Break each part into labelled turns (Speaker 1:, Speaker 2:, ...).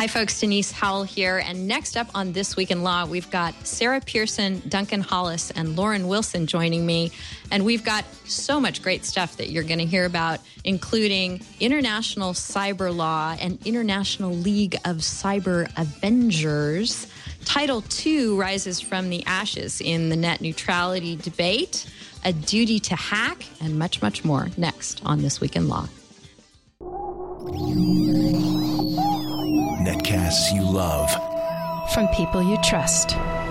Speaker 1: Hi, folks. Denise Howell here. And next up on This Week in Law, we've got Sarah Pearson, Duncan Hollis, and Lauren Wilson joining me. And we've got so much great stuff that you're going to hear about, including international cyber law and International League of Cyber Avengers. Title II rises from the ashes in the net neutrality debate, a duty to hack, and much, much more next on This Week in Law.
Speaker 2: Netcasts you love.
Speaker 3: From people you trust.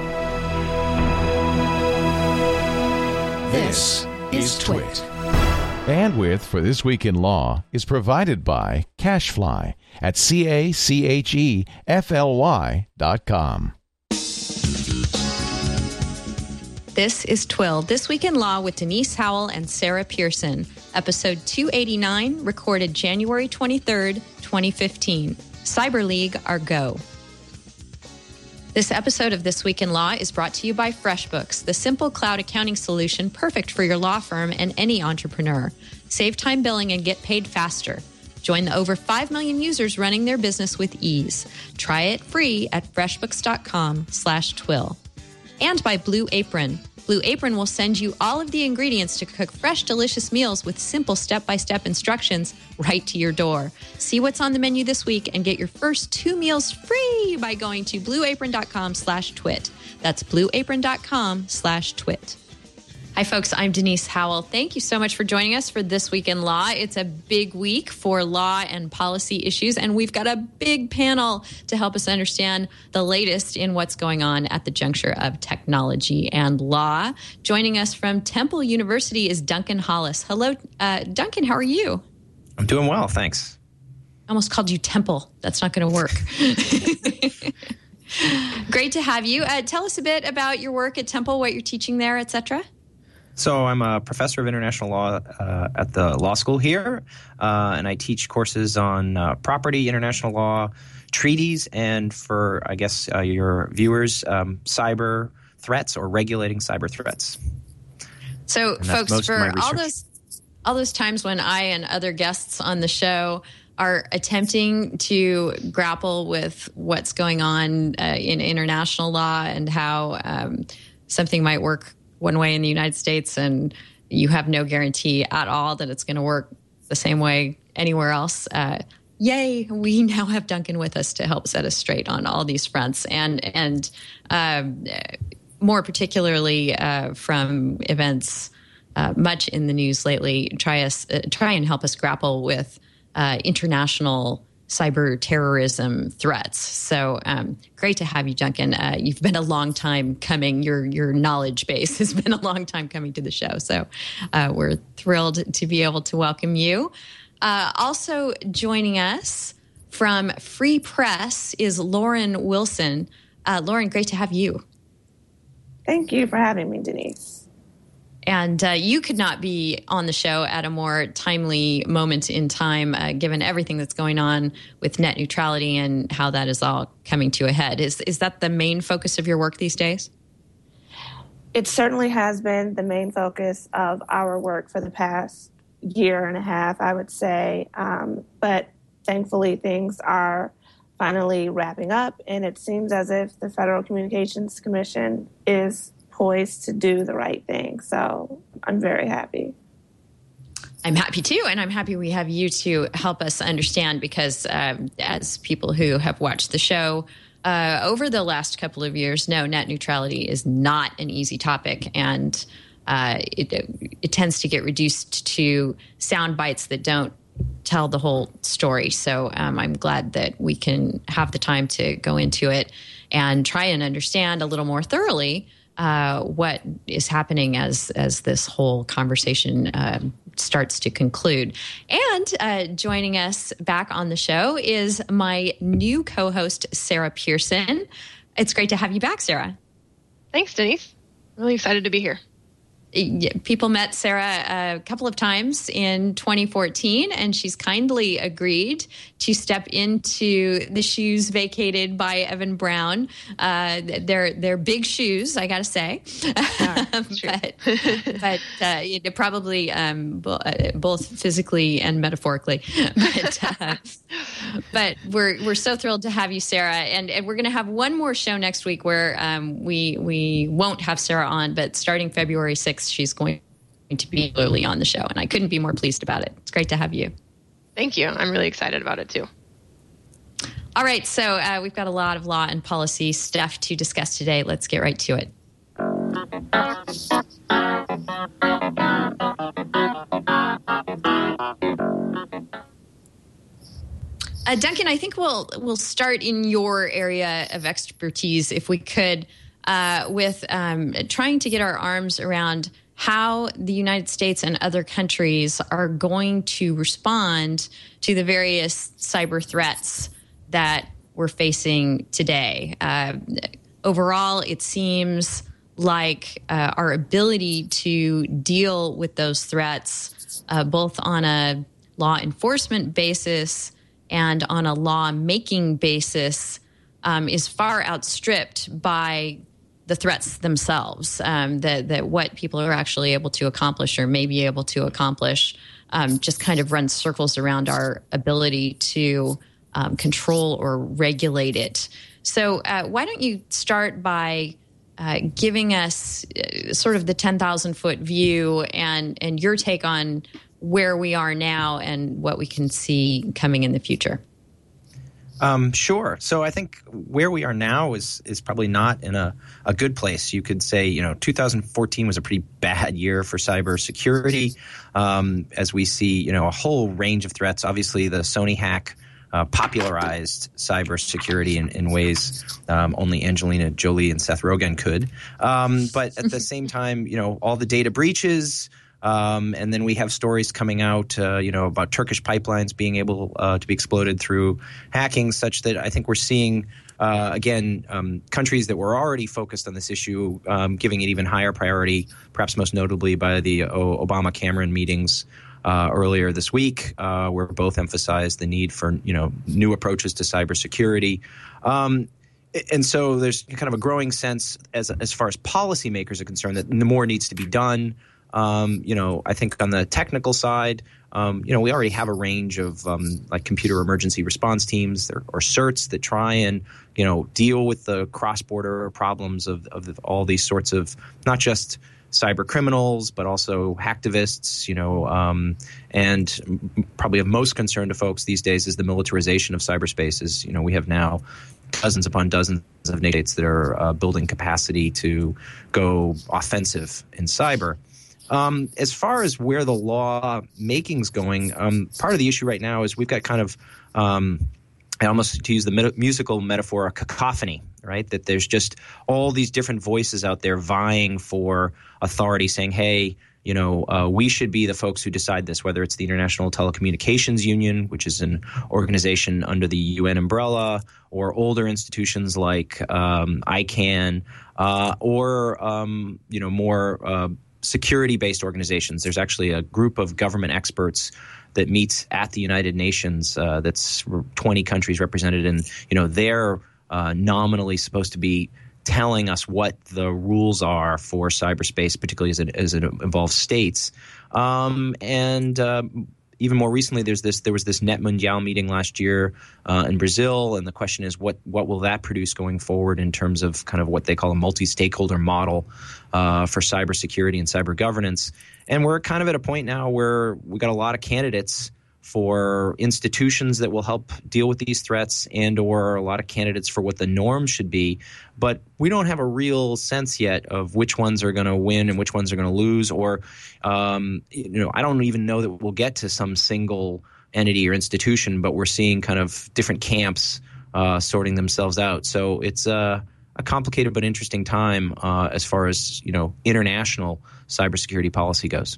Speaker 2: This is Twit.
Speaker 4: Bandwidth for This Week in Law is provided by CacheFly at CacheFly.com.
Speaker 1: This is Twill, This Week in Law with Denise Howell and Sarah Pearson, episode 289, recorded January 23rd, 2015. Cyber League, our go. This episode of This Week in Law is brought to you by FreshBooks, the simple cloud accounting solution perfect for your law firm and any entrepreneur. Save time billing and get paid faster. Join the over 5 million users running their business with ease. Try it free at freshbooks.com/twill. And by Blue Apron. Blue Apron will send you all of the ingredients to cook fresh, delicious meals with simple step-by-step instructions right to your door. See what's on the menu this week and get your first 2 meals free by going to blueapron.com/twit. That's blueapron.com/twit. Hi, folks. I'm Denise Howell. Thank you so much for joining us for This Week in Law. It's a big week for law and policy issues, and we've got a big panel to help us understand the latest in what's going on at the juncture of technology and law. Joining us from Temple University is Duncan Hollis. Hello, Duncan. How are you?
Speaker 5: I'm doing well, thanks.
Speaker 1: I almost called you Temple. That's not going to work. Great to have you. Tell us a bit about your work at Temple, what you're teaching there, et cetera.
Speaker 5: So I'm a professor of international law at the law school here, and I teach courses on property, international law, treaties, and for, I guess, your viewers, cyber threats or regulating cyber threats.
Speaker 1: So, folks, for all those times when I and other guests on the show are attempting to grapple with what's going on in international law and how something might work one way in the United States, and you have no guarantee at all that it's going to work the same way anywhere else. Yay, we now have Duncan with us to help set us straight on all these fronts, and more particularly from events much in the news lately. Try and help us grapple with international cyber terrorism threats. So great to have you, Duncan. You've been a long time coming. Your knowledge base has been a long time coming to the show. So we're thrilled to be able to welcome you. Also joining us from Free Press is Lauren Wilson. Lauren, great to have you.
Speaker 6: Thank you for having me, Denise.
Speaker 1: And you could not be on the show at a more timely moment in time, given everything that's going on with net neutrality and how that is all coming to a head. Is that the main focus of your work these days?
Speaker 6: It certainly has been the main focus of our work for the past year and a half, I would say. But thankfully, things are finally wrapping up, and it seems as if the Federal Communications Commission is poised to do the right thing. So I'm very happy.
Speaker 1: I'm happy too, and I'm happy we have you to help us understand because as people who have watched the show over the last couple of years know, net neutrality is not an easy topic, and it tends to get reduced to sound bites that don't tell the whole story. So I'm glad that we can have the time to go into it and try and understand a little more thoroughly what is happening as this whole conversation starts to conclude. And joining us back on the show is my new co-host, Sarah Pearson. It's great to have you back, Sarah.
Speaker 7: Thanks, Denise. Really excited to be here.
Speaker 1: people met Sarah a couple of times in 2014, and she's kindly agreed to step into the shoes vacated by Evan Brown. They're big shoes, I got to say, but probably both physically and metaphorically. But we're so thrilled to have you, Sarah, and we're going to have one more show next week where we won't have Sarah on, but starting February 6th, she's going to be early on the show, and I couldn't be more pleased about it. It's great to have you.
Speaker 7: Thank you. I'm really excited about it too.
Speaker 1: All right, so we've got a lot of law and policy stuff to discuss today. Let's get right to it. Duncan, I think we'll start in your area of expertise, if we could, with trying to get our arms around how the United States and other countries are going to respond to the various cyber threats that we're facing today. Overall, it seems like our ability to deal with those threats, both on a law enforcement basis and on a law-making basis, is far outstripped by the threats themselves, that what people are actually able to accomplish or may be able to accomplish just kind of runs circles around our ability to control or regulate it. So why don't you start by giving us sort of the 10,000-foot view and your take on where we are now and what we can see coming in the future?
Speaker 5: Sure. So I think where we are now is probably not in a good place. You could say, 2014 was a pretty bad year for cybersecurity, as we see, a whole range of threats. Obviously, the Sony hack popularized cybersecurity in ways only Angelina Jolie and Seth Rogen could. But at the same time, all the data breaches. And then we have stories coming out, about Turkish pipelines being able to be exploited through hacking, such that I think we're seeing, countries that were already focused on this issue giving it even higher priority, perhaps most notably by the Obama-Cameron meetings earlier this week, where both emphasized the need for, new approaches to cybersecurity. And so there's kind of a growing sense as far as policymakers are concerned that more needs to be done. I think on the technical side, we already have a range of like computer emergency response teams or CERTs that try and, deal with the cross-border problems of all these sorts of not just cyber criminals, but also hacktivists, and probably of most concern to folks these days is the militarization of cyberspace. We have now dozens upon dozens of states that are building capacity to go offensive in cyber. As far as where the law making's going, part of the issue right now is we've got kind of, almost to use the musical metaphor, a cacophony, right? That there's just all these different voices out there vying for authority, saying, hey, we should be the folks who decide this, whether it's the International Telecommunications Union, which is an organization under the UN umbrella, or older institutions like ICANN, or, more security-based organizations. There's actually a group of government experts that meets at the United Nations that's 20 countries represented, and they're nominally supposed to be telling us what the rules are for cyberspace, particularly as it involves states. Even more recently, there was this Net Mundial meeting last year in Brazil, and the question is what will that produce going forward in terms of kind of what they call a multi-stakeholder model for cybersecurity and cyber governance. And we're kind of at a point now where we've got a lot of candidates for institutions that will help deal with these threats, and or a lot of candidates for what the norm should be. But we don't have a real sense yet of which ones are going to win and which ones are going to lose. Or, I don't even know that we'll get to some single entity or institution, but we're seeing kind of different camps sorting themselves out. So it's a complicated but interesting time as far as, international cybersecurity policy goes.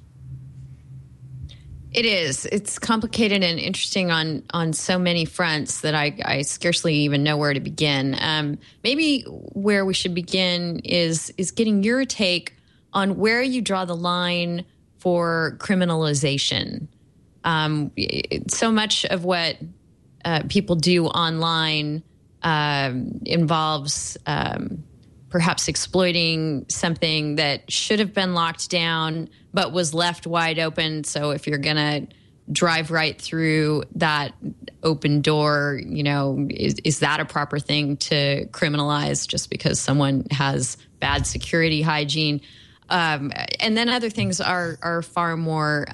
Speaker 1: It is. It's complicated and interesting on so many fronts that I scarcely even know where to begin. Maybe where we should begin is getting your take on where you draw the line for criminalization. So much of what people do online involves perhaps exploiting something that should have been locked down but was left wide open. So if you're going to drive right through that open door, is that a proper thing to criminalize just because someone has bad security hygiene? And then other things are far more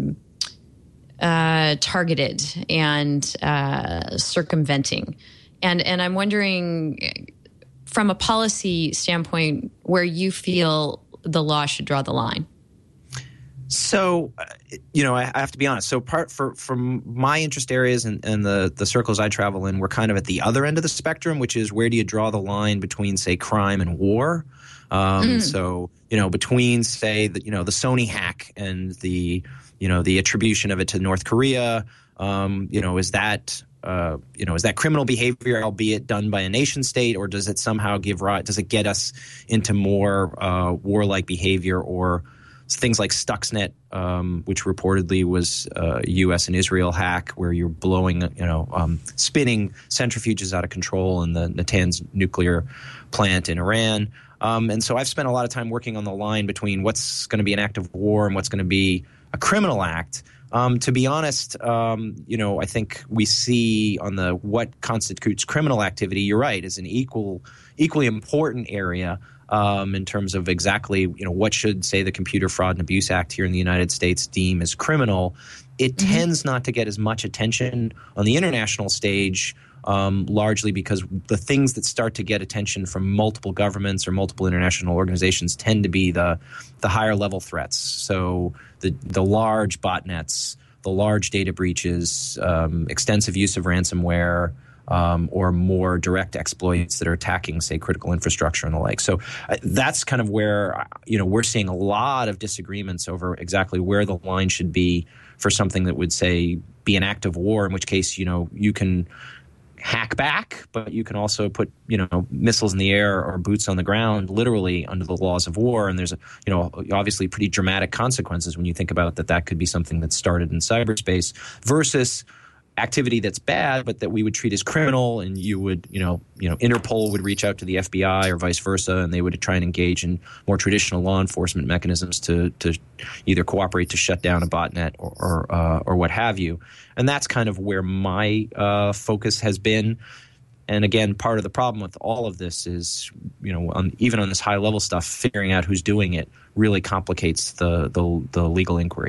Speaker 1: targeted and circumventing. And I'm wondering, from a policy standpoint, where you feel the law should draw the line.
Speaker 5: So, I have to be honest. So from my interest areas and the circles I travel in, we're kind of at the other end of the spectrum, which is where do you draw the line between, say, crime and war? So, between, say, the Sony hack and the attribution of it to North Korea, is that criminal behavior, albeit done by a nation state, or does it somehow does it get us into more warlike behavior, or things like Stuxnet, which reportedly was a U.S. and Israel hack, where you're blowing, spinning centrifuges out of control in the Natanz nuclear plant in Iran. And so I've spent a lot of time working on the line between what's going to be an act of war and what's going to be a criminal act. To be honest, I think we see on the what constitutes criminal activity, you're right, is an equally important area in terms of exactly, what should, say, the Computer Fraud and Abuse Act here in the United States deem as criminal. It tends not to get as much attention on the international stage, largely because the things that start to get attention from multiple governments or multiple international organizations tend to be the higher level threats. So the large botnets, the large data breaches, extensive use of ransomware, or more direct exploits that are attacking, say, critical infrastructure and the like. So that's kind of where, we're seeing a lot of disagreements over exactly where the line should be for something that would, say, be an act of war, in which case, you can hack back, but you can also put, missiles in the air or boots on the ground, literally under the laws of war. And there's, obviously pretty dramatic consequences when you think about that could be something that started in cyberspace versus activity that's bad, but that we would treat as criminal, and you would, Interpol would reach out to the FBI or vice versa, and they would try and engage in more traditional law enforcement mechanisms to either cooperate to shut down a botnet or what have you. And that's kind of where my focus has been. And again, part of the problem with all of this is, even on this high level stuff, figuring out who's doing it really complicates the legal inquiry.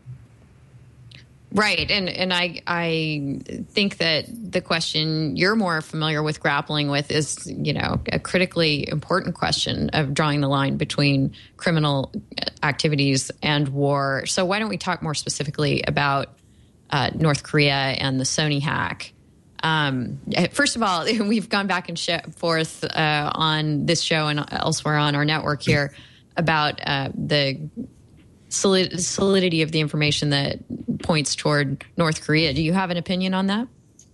Speaker 1: Right. And I think that the question you're more familiar with grappling with is, a critically important question of drawing the line between criminal activities and war. So why don't we talk more specifically about North Korea and the Sony hack? First of all, we've gone back and forth on this show and elsewhere on our network here about the solidity of the information that points toward North Korea. Do you have an opinion on that?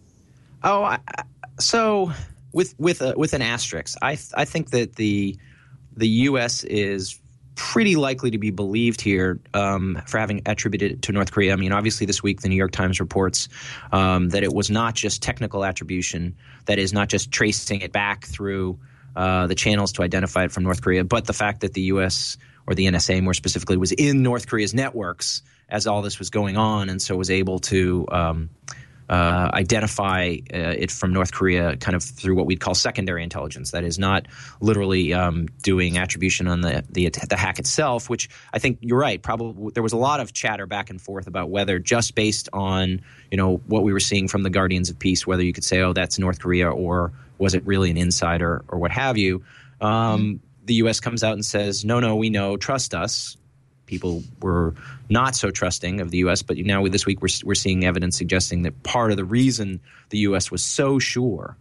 Speaker 5: So with an asterisk, I think that the U.S. is pretty likely to be believed here for having attributed it to North Korea. I mean, obviously this week the New York Times reports that it was not just technical attribution, that is not just tracing it back through the channels to identify it from North Korea, but the fact that the U.S. or the NSA more specifically was in North Korea's networks as all this was going on, and so was able to identify it from North Korea kind of through what we'd call secondary intelligence. That is not literally doing attribution on the hack itself, which I think you're right. Probably there was a lot of chatter back and forth about whether just based on what we were seeing from the Guardians of Peace, whether you could say, oh, that's North Korea, or was it really an insider or what have you. The U.S. comes out and says, no, we know, trust us. People were not so trusting of the U.S., but now this week we're seeing evidence suggesting that part of the reason the U.S. was so sure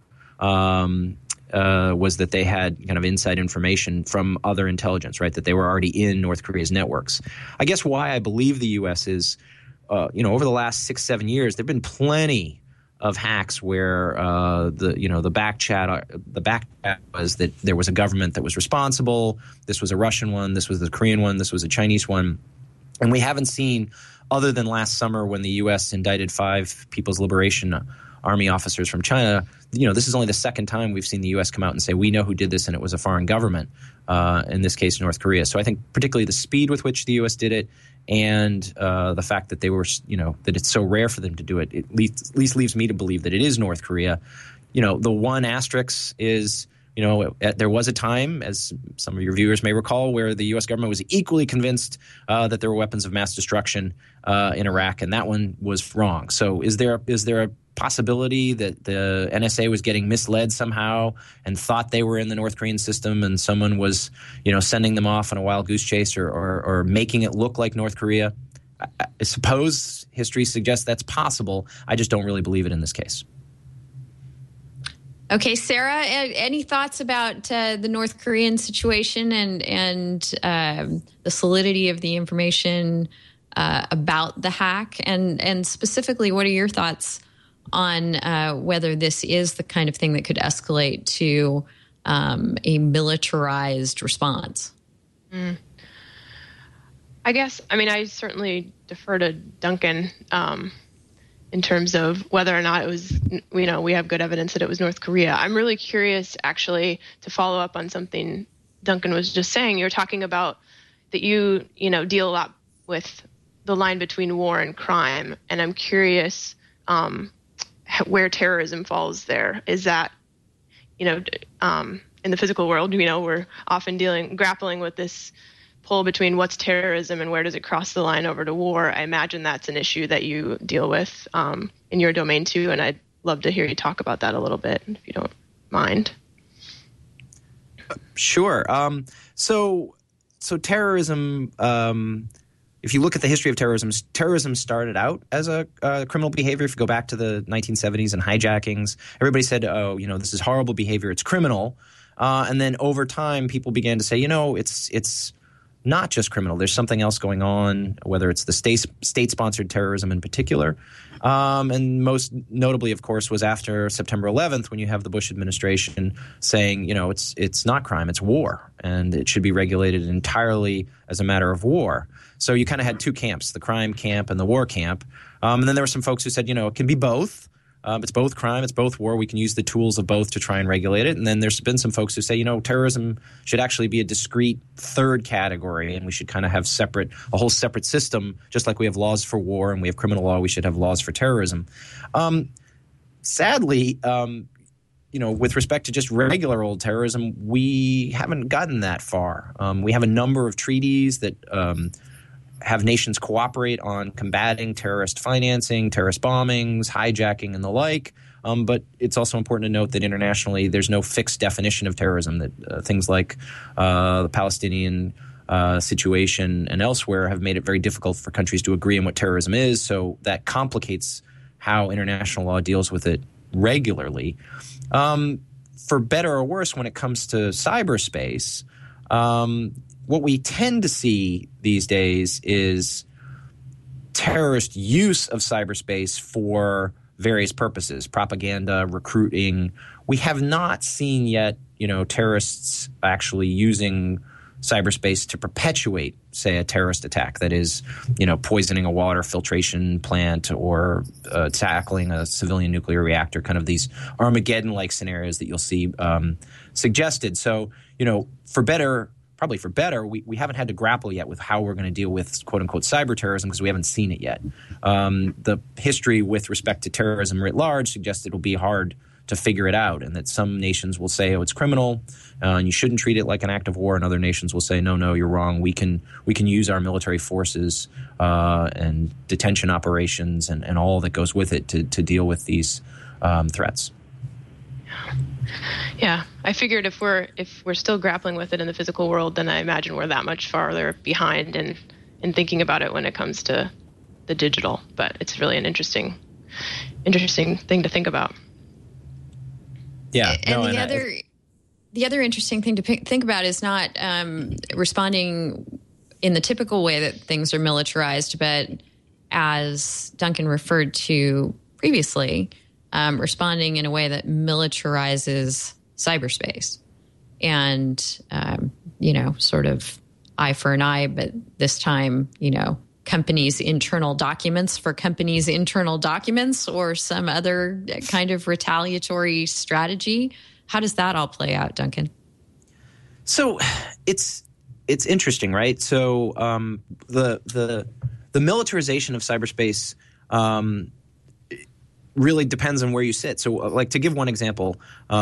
Speaker 5: was that they had kind of inside information from other intelligence, right, that they were already in North Korea's networks. I guess why I believe the U.S. is, over the last 6-7 years, there have been plenty of hacks where the back chat was that there was a government that was responsible. This was a Russian one. This was the Korean one. This was a Chinese one. And we haven't seen, other than last summer when the U.S. indicted 5 People's Liberation Army officers from China, this is only the second time we've seen the U.S. come out and say, we know who did this and it was a foreign government, in this case, North Korea. So I think particularly the speed with which the U.S. did it and the fact that they were, that it's so rare for them to do it, at least leaves me to believe that it is North Korea. The one asterisk is, there was a time, as some of your viewers may recall, where the U.S. government was equally convinced that there were weapons of mass destruction in Iraq, and that one was wrong. So is there a possibility that the NSA was getting misled somehow and thought they were in the North Korean system and someone was, sending them off on a wild goose chase or making it look like North Korea? I suppose history suggests that's possible. I just don't really believe it in this case.
Speaker 1: Okay, Sarah, any thoughts about the North Korean situation and the solidity of the information about the hack? And specifically, what are your thoughts on whether this is the kind of thing that could escalate to a militarized response?
Speaker 7: I guess, I certainly defer to Duncan in terms of whether or not it was, we have good evidence that it was North Korea. I'm really curious, actually, to follow up on something Duncan was just saying. You're talking about that you deal a lot with the line between war and crime, and I'm curious where terrorism falls there. Is that, in the physical world, we're often grappling with this pull between what's terrorism and where does it cross the line over to war. I imagine that's an issue that you deal with in your domain too, and I'd love to hear you talk about that a little bit, if you don't mind.
Speaker 5: Sure. So terrorism, if you look at the history of terrorism started out as a criminal behavior. If you go back to the 1970s and hijackings, everybody said, this is horrible behavior, it's criminal. And then over time, people began to say, it's not just criminal. There's something else going on, whether it's the state-sponsored terrorism in particular. And most notably, of course, was after September 11th when you have the Bush administration saying, it's not crime, it's war, and it should be regulated entirely as a matter of war. So you kind of had two camps, the crime camp and the war camp. And then there were some folks who said, it can be both. It's both crime, it's both war. We can use the tools of both to try and regulate it. And then there's been some folks who say, terrorism should actually be a discrete third category, and we should kind of have a whole separate system, just like we have laws for war and we have criminal law, we should have laws for terrorism. Sadly, with respect to just regular old terrorism, we haven't gotten that far. We have a number of treaties that have nations cooperate on combating terrorist financing, terrorist bombings, hijacking, and the like. But it's also important to note that internationally there's no fixed definition of terrorism, that things like the Palestinian situation and elsewhere have made it very difficult for countries to agree on what terrorism is. So that complicates how international law deals with it regularly. For better or worse, when it comes to cyberspace, what we tend to see these days is terrorist use of cyberspace for various purposes, propaganda, recruiting. We have not seen yet, terrorists actually using cyberspace to perpetuate, say, a terrorist attack that is, poisoning a water filtration plant or tackling a civilian nuclear reactor, kind of these Armageddon-like scenarios that you'll see suggested. So, probably for better, we haven't had to grapple yet with how we're going to deal with quote-unquote cyber terrorism because we haven't seen it yet. The history with respect to terrorism writ large suggests it'll be hard to figure it out, and that some nations will say, it's criminal and you shouldn't treat it like an act of war, and other nations will say, no, you're wrong. We can use our military forces and detention operations and all that goes with it to deal with these threats.
Speaker 7: Yeah, I figured if we're still grappling with it in the physical world, then I imagine we're that much farther behind in thinking about it when it comes to the digital. But it's really an interesting thing to think about.
Speaker 5: Yeah,
Speaker 1: and the other interesting thing to think about is not responding in the typical way that things are militarized, but as Duncan referred to previously, responding in a way that militarizes cyberspace. And, sort of eye for an eye, but this time, companies' internal documents for companies' internal documents or some other kind of retaliatory strategy. How does that all play out, Duncan?
Speaker 5: So it's interesting, right? So the militarization of cyberspace really depends on where you sit. So like to give one example,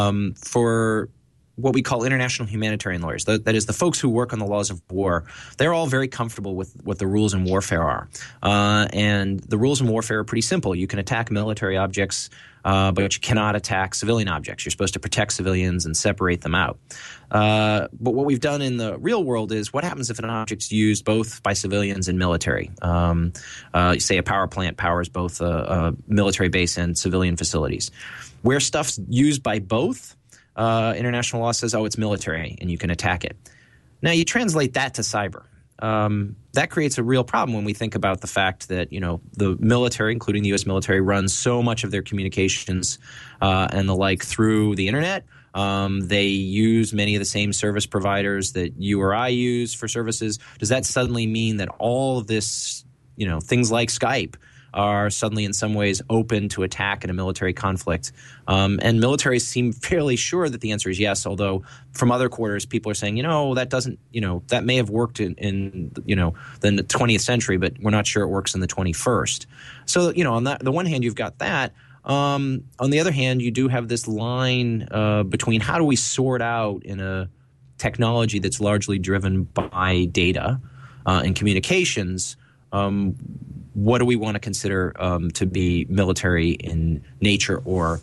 Speaker 5: for what we call international humanitarian lawyers, that is the folks who work on the laws of war, they're all very comfortable with what the rules in warfare are. And the rules in warfare are pretty simple. You can attack military objects, but you cannot attack civilian objects. You're supposed to protect civilians and separate them out. But what we've done in the real world is what happens if an object's used both by civilians and military? Say a power plant powers both a military base and civilian facilities. Where stuff's used by both, international law says, it's military and you can attack it. Now you translate that to cyber. That creates a real problem when we think about the fact that, the military, including the U.S. military, runs so much of their communications and the like through the internet. They use many of the same service providers that you or I use for services. Does that suddenly mean that all of this, things like Skype are suddenly in some ways open to attack in a military conflict? And militaries seem fairly sure that the answer is yes, although from other quarters people are saying, that doesn't, that may have worked in the 20th century, but we're not sure it works in the 21st. So, on the one hand, you've got that. On the other hand, you do have this line between how do we sort out in a technology that's largely driven by data and communications, what do we want to consider to be military in nature or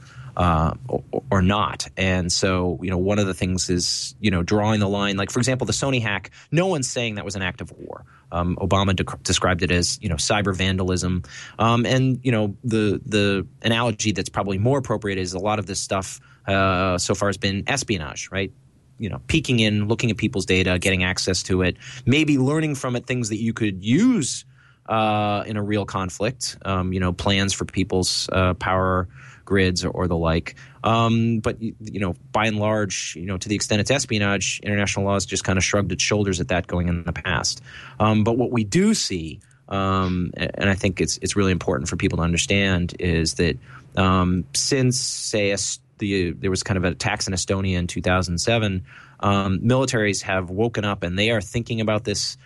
Speaker 5: not? And so, one of the things is, drawing the line. Like, for example, the Sony hack, no one's saying that was an act of war. Obama described it as, cyber vandalism. And, the analogy that's probably more appropriate is a lot of this stuff so far has been espionage, right? Peeking in, looking at people's data, getting access to it, maybe learning from it things that you could use in a real conflict, plans for people's power grids or the like. But, by and large, to the extent it's espionage, international law has just kind of shrugged its shoulders at that going in the past. But what we do see, and I think it's really important for people to understand, is that since, say, there was kind of attacks in Estonia in 2007, militaries have woken up and they are thinking about this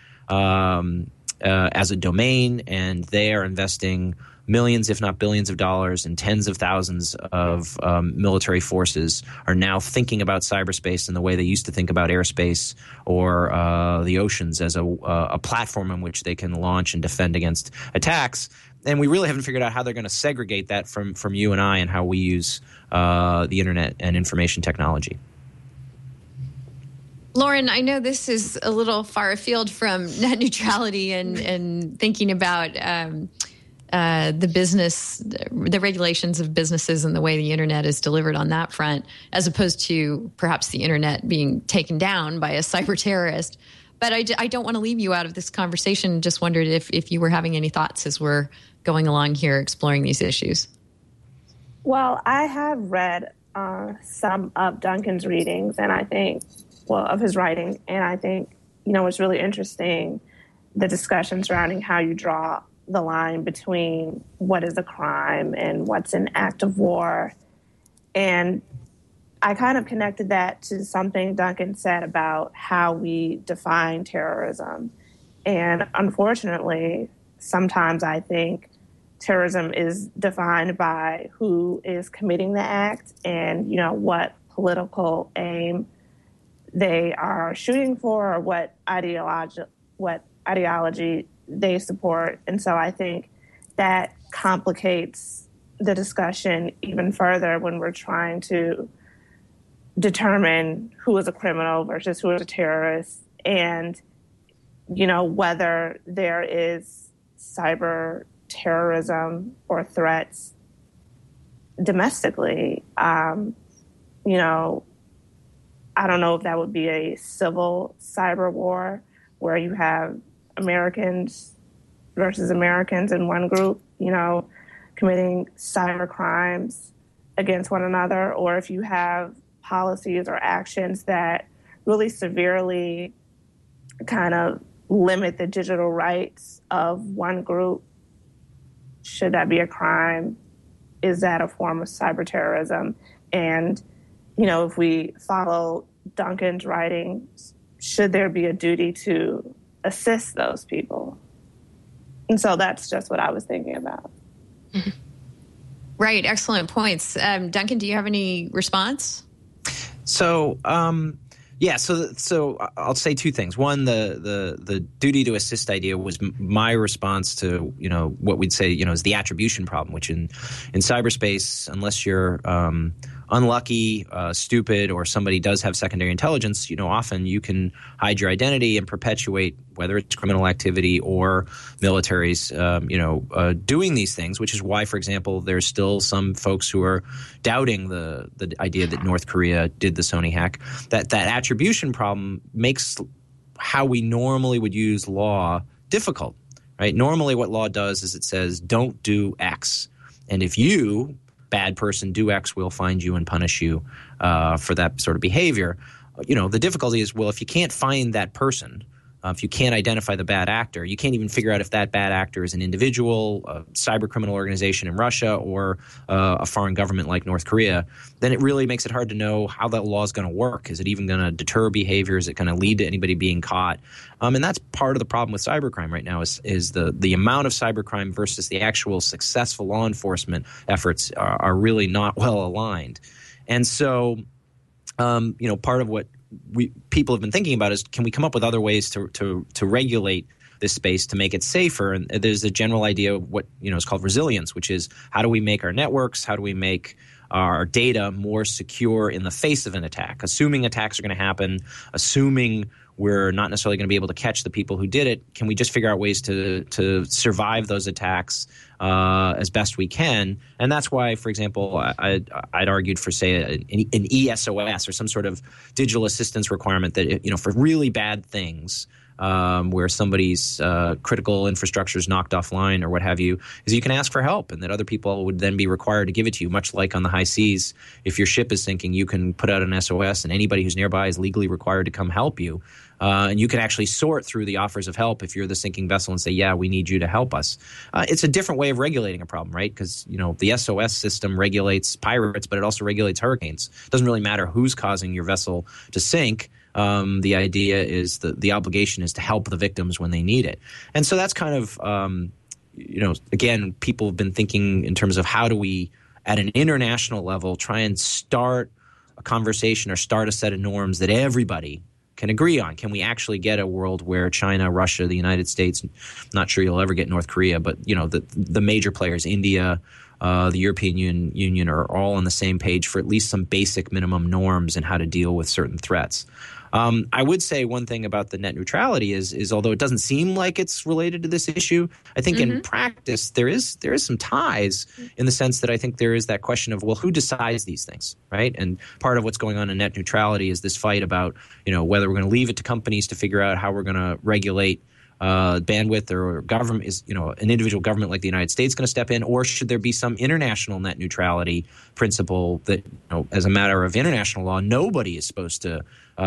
Speaker 5: as a domain, and they are investing millions, if not billions of dollars, and tens of thousands of military forces are now thinking about cyberspace in the way they used to think about airspace or the oceans as a platform on which they can launch and defend against attacks. And we really haven't figured out how they're going to segregate that from you and I and how we use the internet and information technology.
Speaker 1: Lauren, I know this is a little far afield from net neutrality and thinking about the regulations of businesses and the way the internet is delivered on that front, as opposed to perhaps the internet being taken down by a cyber terrorist. But I don't want to leave you out of this conversation. Just wondered if you were having any thoughts as we're going along here exploring these issues.
Speaker 6: Well, I have read some of Duncan's readings, and I think, of his writing, and I think, it's really interesting, the discussion surrounding how you draw the line between what is a crime and what's an act of war. And I kind of connected that to something Duncan said about how we define terrorism. And unfortunately, sometimes I think terrorism is defined by who is committing the act and, what political aim they are shooting for or what ideology they support. And so I think that complicates the discussion even further when we're trying to determine who is a criminal versus who is a terrorist, and, whether there is cyber terrorism or threats domestically. I don't know if that would be a civil cyber war where you have Americans versus Americans in one group, committing cyber crimes against one another, or if you have policies or actions that really severely kind of limit the digital rights of one group, should that be a crime? Is that a form of cyber terrorism? And, if we follow Duncan's writings, should there be a duty to assist those people? And so that's just what I was thinking about.
Speaker 1: Right. Excellent points. Duncan, do you have any response?
Speaker 5: So, So I'll say two things. One, the duty to assist idea was my response to what we'd say is the attribution problem, which in cyberspace, unless you're unlucky, stupid, or somebody does have secondary intelligence, often you can hide your identity and perpetuate whether it's criminal activity or militaries, doing these things, which is why, for example, there's still some folks who are doubting the idea that North Korea did the Sony hack. That attribution problem makes how we normally would use law difficult, right? Normally what law does is it says, don't do X. And if you, bad person, do X, we'll find you and punish you for that sort of behavior. The difficulty is, well, if you can't find that person, if you can't identify the bad actor, you can't even figure out if that bad actor is an individual, a cyber criminal organization in Russia, or a foreign government like North Korea, then it really makes it hard to know how that law is going to work. Is it even going to deter behavior? Is it going to lead to anybody being caught? And that's part of the problem with cybercrime right now is the amount of cybercrime versus the actual successful law enforcement efforts are really not well aligned. And so, part of what people have been thinking about is, can we come up with other ways to regulate this space to make it safer? And there's a general idea of what is called resilience, which is, how do we make our networks, how do we make our data more secure in the face of an attack, assuming attacks are going to happen, assuming we're not necessarily going to be able to catch the people who did it. Can we just figure out ways to survive those attacks as best we can? And that's why, for example, I'd argued for, say, an ESOS or some sort of digital assistance requirement that, for really bad things, where somebody's critical infrastructure is knocked offline or what have you, is you can ask for help, and that other people would then be required to give it to you, much like on the high seas. If your ship is sinking, you can put out an SOS, and anybody who's nearby is legally required to come help you. And you can actually sort through the offers of help if you're the sinking vessel and say, yeah, we need you to help us. It's a different way of regulating a problem, right? Because, the SOS system regulates pirates, but it also regulates hurricanes. It doesn't really matter who's causing your vessel to sink. The idea is the obligation is to help the victims when they need it. And so that's kind of, again, people have been thinking in terms of how do we, at an international level, try and start a conversation or start a set of norms that everybody can agree on. Can we actually get a world where China, Russia, the United States, not sure you'll ever get North Korea, but the major players, India, the European Union are all on the same page for at least some basic minimum norms and how to deal with certain threats. I would say one thing about the net neutrality is although it doesn't seem like it's related to this issue, I think in practice there is some ties in the sense that I think there is that question of, well, who decides these things, right? And part of what's going on in net neutrality is this fight about, whether we're going to leave it to companies to figure out how we're going to regulate bandwidth, or government is, an individual government like the United States going to step in, or should there be some international net neutrality principle that, as a matter of international law, nobody is supposed to,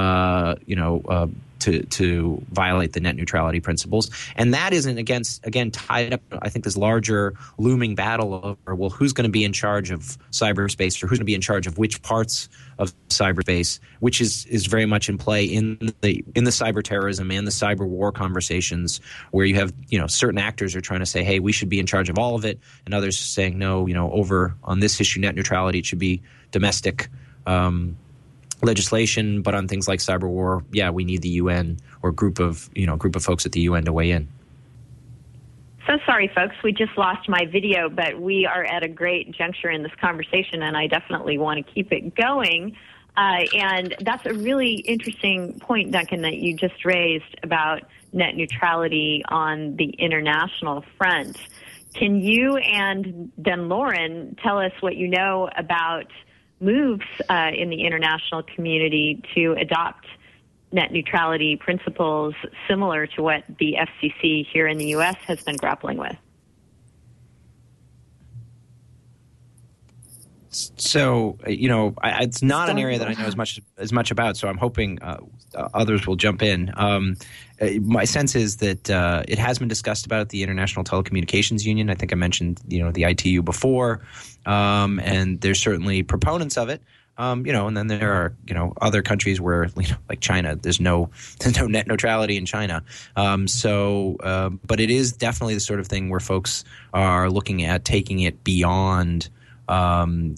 Speaker 5: to violate the net neutrality principles. And that isn't again tied up, I think, this larger looming battle over, well, who's going to be in charge of cyberspace, or who's going to be in charge of which parts of cyberspace, which is very much in play in the cyber terrorism and the cyber war conversations, where you have, certain actors are trying to say, hey, we should be in charge of all of it, and others saying, no, over on this issue, net neutrality, it should be domestic legislation, but on things like cyber war, yeah, we need the UN or group of folks at the UN to weigh in.
Speaker 8: So sorry, folks, we just lost my video, but we are at a great juncture in this conversation, and I definitely want to keep it going. And that's a really interesting point, Duncan, that you just raised about net neutrality on the international front. Can you and then Lauren tell us what you know about moves in the international community to adopt net neutrality principles similar to what the FCC here in the U.S. has been grappling with?
Speaker 5: So, it's not an area that I know as much about, so I'm hoping others will jump in. My sense is that it has been discussed about at the International Telecommunications Union. I think I mentioned, the ITU before, and there's certainly proponents of it. And then there are, other countries where, like China, there's no net neutrality in China. But it is definitely the sort of thing where folks are looking at taking it beyond, an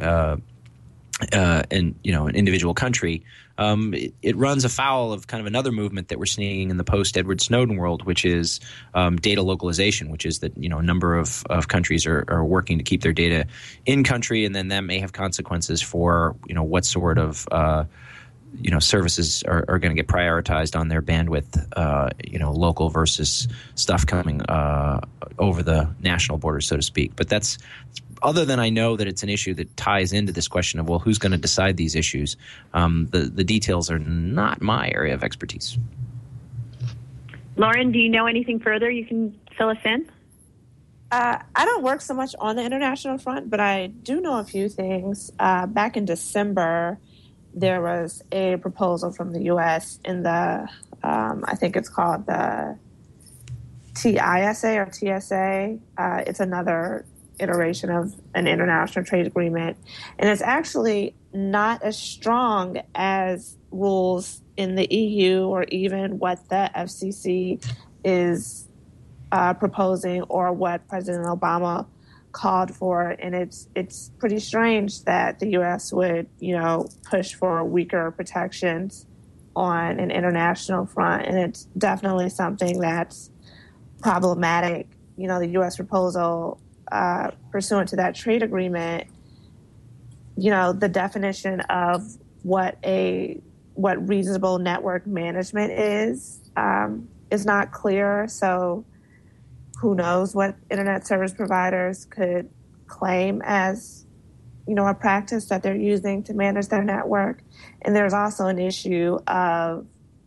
Speaker 5: individual country. It runs afoul of kind of another movement that we're seeing in the post-Edward Snowden world, which is data localization, which is that a number of countries are working to keep their data in country, and then that may have consequences for what sort of services are going to get prioritized on their bandwidth, local versus stuff coming over the national borders, so to speak. But that's other than I know that it's an issue that ties into this question of, well, who's going to decide these issues? The details are not my area of expertise.
Speaker 8: Lauren, do you know anything further you can fill us in?
Speaker 6: I don't work so much on the international front, but I do know a few things. Back in December, there was a proposal from the U.S. in the, I think it's called the TISA or TSA. It's another iteration of an international trade agreement. And it's actually not as strong as rules in the EU or even what the FCC is proposing or what President Obama called for. And it's pretty strange that the U.S. would, push for weaker protections on an international front. And it's definitely something that's problematic. The U.S. proposal pursuant to that trade agreement, the definition of what reasonable network management is not clear. So who knows what internet service providers could claim as, a practice that they're using to manage their network. And there's also an issue of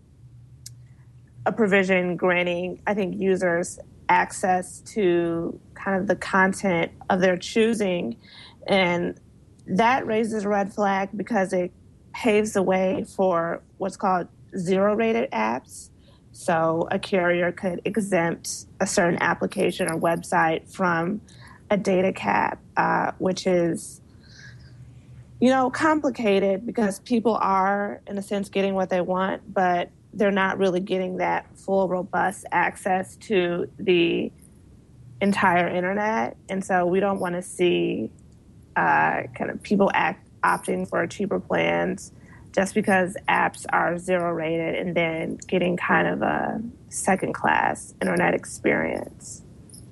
Speaker 6: a provision granting, I think, users access to kind of the content of their choosing. And that raises a red flag because it paves the way for what's called zero-rated apps. So a carrier could exempt a certain application or website from a data cap, which is, complicated because people are, in a sense, getting what they want, but they're not really getting that full, robust access to the entire internet. And so we don't want to see kind of people opting for cheaper plans just because apps are zero rated and then getting kind of a second-class internet experience.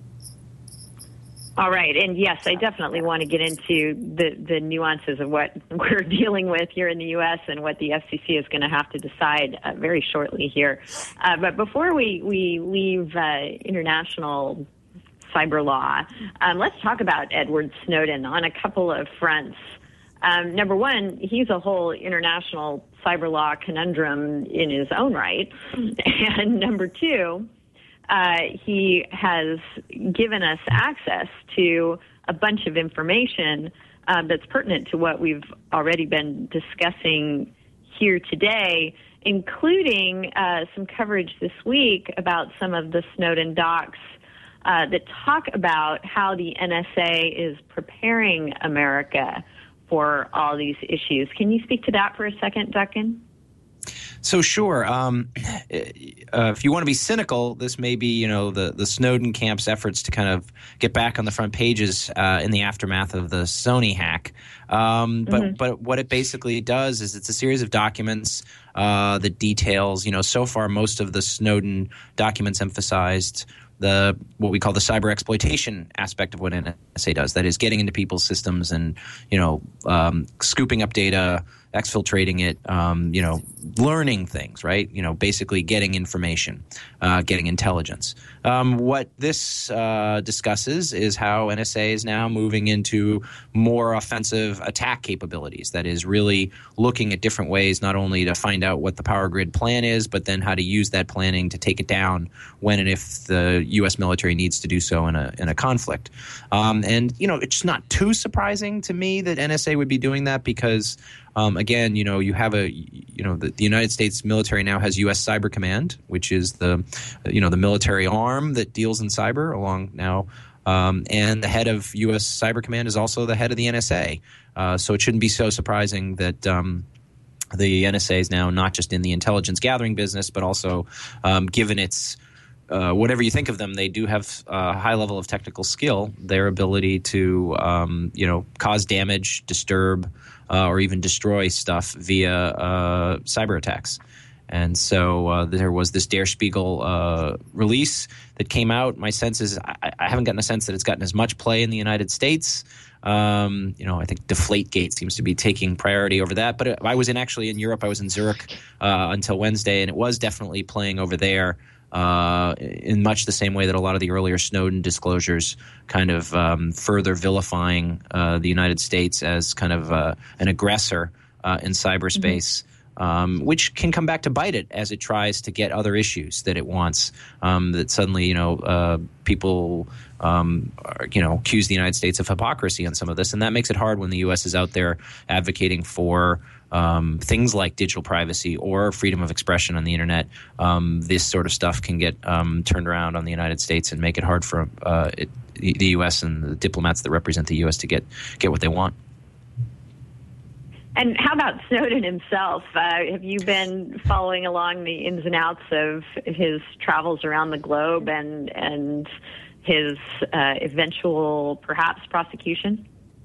Speaker 8: All right. And yes, I definitely want to get into the nuances of what we're dealing with here in the U.S. and what the FCC is going to have to decide very shortly here. But before we leave international cyber law, let's talk about Edward Snowden on a couple of fronts. Number one, he's a whole international cyber law conundrum in his own right. And number two, he has given us access to a bunch of information that's pertinent to what we've already been discussing here today, including some coverage this week about some of the Snowden docs that talk about how the NSA is preparing America for all these issues. Can you speak to that for a second, Duncan?
Speaker 5: So sure. If you want to be cynical, this may be, the Snowden camp's efforts to kind of get back on the front pages in the aftermath of the Sony hack. But what it basically does is it's a series of documents that details, so far most of the Snowden documents emphasized what we call the cyber exploitation aspect of what NSA does. That is getting into people's systems and, scooping up data exfiltrating it, learning things, right? Basically getting information, getting intelligence. What this discusses is how NSA is now moving into more offensive attack capabilities. That is really looking at different ways, not only to find out what the power grid plan is, but then how to use that planning to take it down when and if the U.S. military needs to do so in a conflict. It's not too surprising to me that NSA would be doing that because, again, you have the United States military now has U.S. Cyber Command, which is the military arm that deals in cyber along now. And the head of U.S. Cyber Command is also the head of the NSA. So it shouldn't be so surprising that the NSA is now not just in the intelligence gathering business, but also given its whatever you think of them, they do have a high level of technical skill. Their ability to cause damage, disturb, or even destroy stuff via cyber attacks. And so there was this Der Spiegel release that came out. My sense is I haven't gotten a sense that it's gotten as much play in the United States. I think Deflategate seems to be taking priority over that. But I was actually in Europe. I was in Zurich until Wednesday, and it was definitely playing over there. In much the same way that a lot of the earlier Snowden disclosures kind of further vilifying the United States as kind of an aggressor in cyberspace, which can come back to bite it as it tries to get other issues that it wants. That suddenly, people accuse the United States of hypocrisy on some of this, and that makes it hard when the U.S. is out there advocating for things like digital privacy or freedom of expression on the internet. This sort of stuff can get turned around on the United States and make it hard for the U.S. and the diplomats that represent the U.S. to get what they want.
Speaker 8: And how about Snowden himself? Have you been following along the ins and outs of his travels around the globe and his eventual, perhaps, prosecution?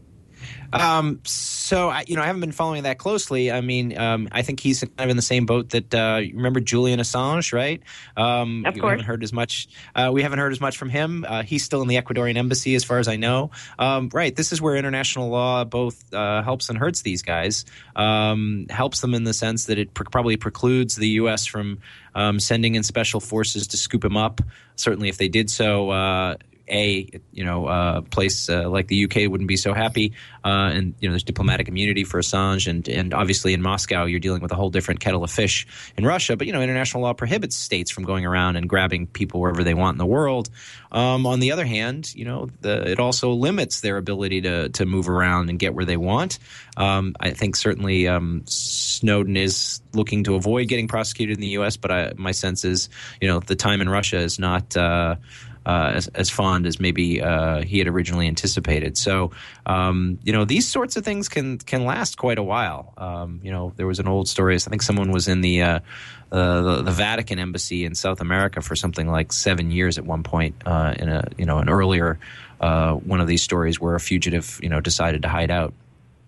Speaker 5: So I haven't been following that closely. I mean, I think he's kind of in the same boat that remember Julian Assange, right?
Speaker 8: Of course.
Speaker 5: We haven't heard as much. We haven't heard as much from him. He's still in the Ecuadorian embassy, as far as I know. Right. This is where international law both helps and hurts these guys. Helps them in the sense that it probably precludes the U.S. from sending in special forces to scoop him up. Certainly, if they did so. A place like the UK wouldn't be so happy, and there's diplomatic immunity for Assange, and obviously in Moscow you're dealing with a whole different kettle of fish in Russia. But international law prohibits states from going around and grabbing people wherever they want in the world. On the other hand, it also limits their ability to move around and get where they want. I think certainly Snowden is looking to avoid getting prosecuted in the U.S., but my sense is the time in Russia is not as fond as maybe he had originally anticipated. So, these sorts of things can last quite a while. There was an old story. I think someone was in the Vatican embassy in South America for something like 7 years at one point in an earlier one of these stories where a fugitive decided to hide out.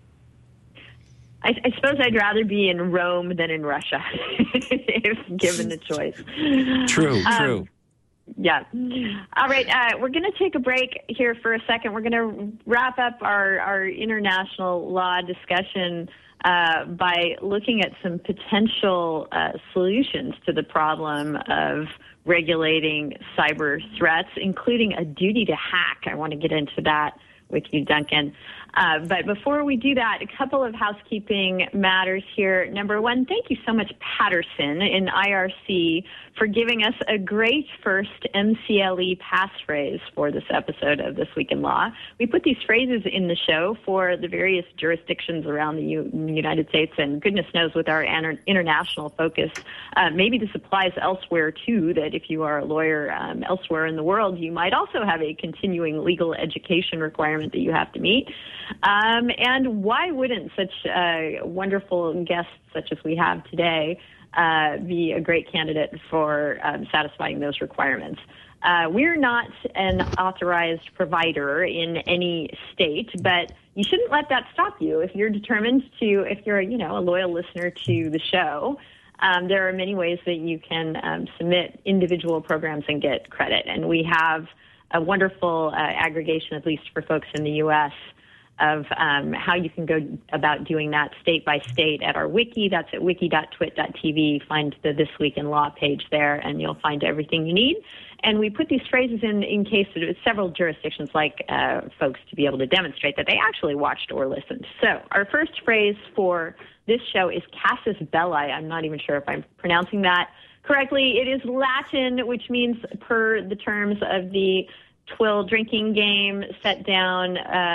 Speaker 8: I suppose I'd rather be in Rome than in Russia if given the choice.
Speaker 5: True.
Speaker 8: Yeah. All right. We're going to take a break here for a second. We're going to wrap up our international law discussion by looking at some potential solutions to the problem of regulating cyber threats, including a duty to hack. I want to get into that with you, Duncan. But before we do that, a couple of housekeeping matters here. Number one, thank you so much, Patterson in IRC, for giving us a great first MCLE passphrase for this episode of This Week in Law. We put these phrases in the show for the various jurisdictions around the United States, and goodness knows with our international focus, maybe this applies elsewhere too, that if you are a lawyer elsewhere in the world, you might also have a continuing legal education requirement that you have to meet. And why wouldn't such wonderful guests such as we have today be a great candidate for satisfying those requirements? We're not an authorized provider in any state, but you shouldn't let that stop you. If you're determined to, if you're a loyal listener to the show, there are many ways that you can submit individual programs and get credit. And we have a wonderful aggregation, at least for folks in the U.S., of how you can go about doing that state by state at our wiki. That's at wiki.twit.tv. Find the This Week in Law page there, and you'll find everything you need. And we put these phrases in case several jurisdictions like folks to be able to demonstrate that they actually watched or listened. So our first phrase for this show is casus belli. I'm not even sure if I'm pronouncing that correctly. It is Latin, which means, per the terms of the twill drinking game set down,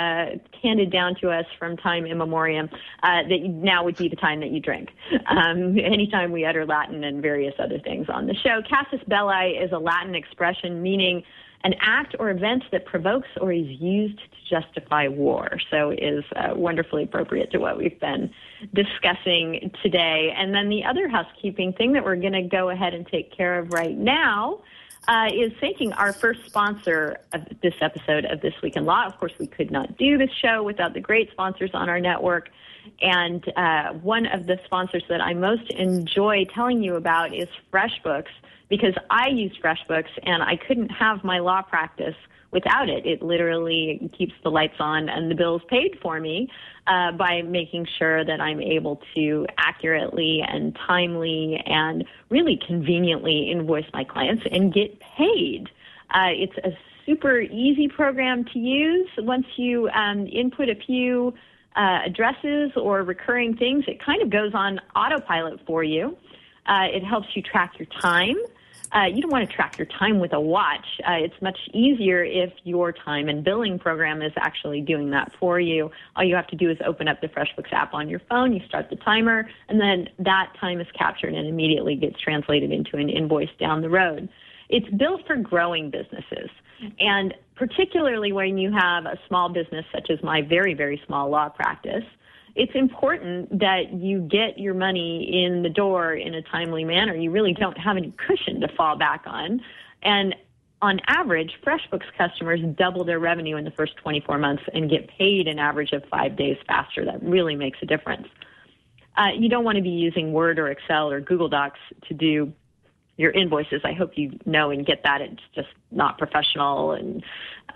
Speaker 8: handed down to us from time immemorial, that now would be the time that you drink. Anytime we utter Latin and various other things on the show. Casus belli is a Latin expression meaning an act or event that provokes or is used to justify war. So is wonderfully appropriate to what we've been discussing today. And then the other housekeeping thing that we're going to go ahead and take care of right now is thanking our first sponsor of this episode of This Week in Law. Of course, we could not do this show without the great sponsors on our network. And one of the sponsors that I most enjoy telling you about is FreshBooks, because I use FreshBooks and I couldn't have my law practice without it. It literally keeps the lights on and the bills paid for me by making sure that I'm able to accurately and timely and really conveniently invoice my clients and get paid. It's a super easy program to use. Once you input a few addresses or recurring things, it kind of goes on autopilot for you. It helps you track your time. You don't want to track your time with a watch. It's much easier if your time and billing program is actually doing that for you. All you have to do is open up the FreshBooks app on your phone, you start the timer, and then that time is captured and immediately gets translated into an invoice down the road. It's built for growing businesses, and particularly when you have a small business such as my very, very small law practice, it's important that you get your money in the door in a timely manner. You really don't have any cushion to fall back on. And on average, FreshBooks customers double their revenue in the first 24 months and get paid an average of 5 days faster. That really makes a difference. You don't want to be using Word or Excel or Google Docs to do your invoices. I hope you know and get that. It's just not professional and,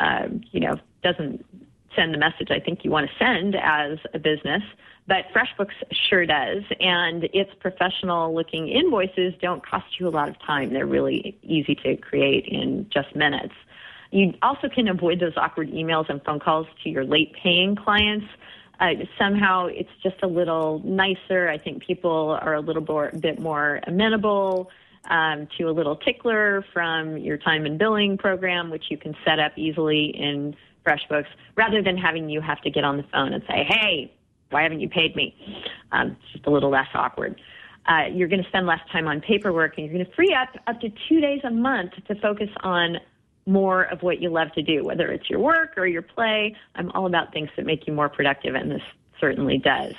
Speaker 8: doesn't send the message I think you want to send as a business, but FreshBooks sure does, and its professional-looking invoices don't cost you a lot of time. They're really easy to create in just minutes. You also can avoid those awkward emails and phone calls to your late-paying clients. Somehow it's just a little nicer. I think people are a little bit more amenable to a little tickler from your time and billing program, which you can set up easily in FreshBooks, rather than having you have to get on the phone and say, hey, why haven't you paid me? It's just a little less awkward. You're going to spend less time on paperwork, and you're going to free up to 2 days a month to focus on more of what you love to do, whether it's your work or your play. I'm all about things that make you more productive, and this certainly does.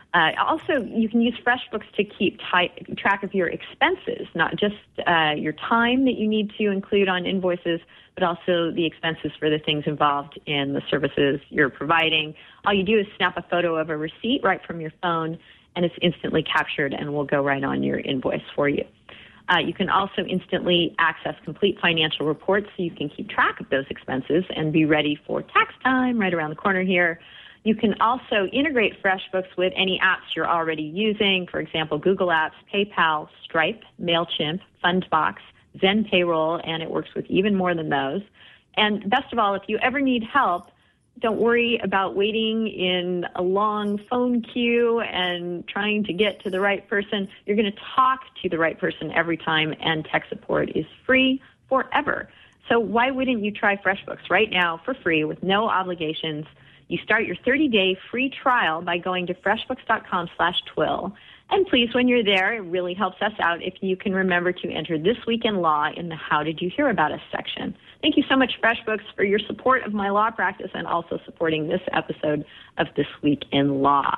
Speaker 8: Also, you can use FreshBooks to keep track of your expenses, not just your time that you need to include on invoices, but also the expenses for the things involved in the services you're providing. All you do is snap a photo of a receipt right from your phone, and it's instantly captured and will go right on your invoice for you. You can also instantly access complete financial reports so you can keep track of those expenses and be ready for tax time right around the corner here. You can also integrate FreshBooks with any apps you're already using, for example, Google Apps, PayPal, Stripe, MailChimp, Fundbox, Zen Payroll, and it works with even more than those. And best of all, if you ever need help, don't worry about waiting in a long phone queue and trying to get to the right person. You're going to talk to the right person every time, and tech support is free forever. So why wouldn't you try FreshBooks right now for free with no obligations? You start your 30-day free trial by going to freshbooks.com/twill. And please, when you're there, it really helps us out if you can remember to enter This Week in Law in the How Did You Hear About Us section. Thank you so much, FreshBooks, for your support of my law practice and also supporting this episode of This Week in Law.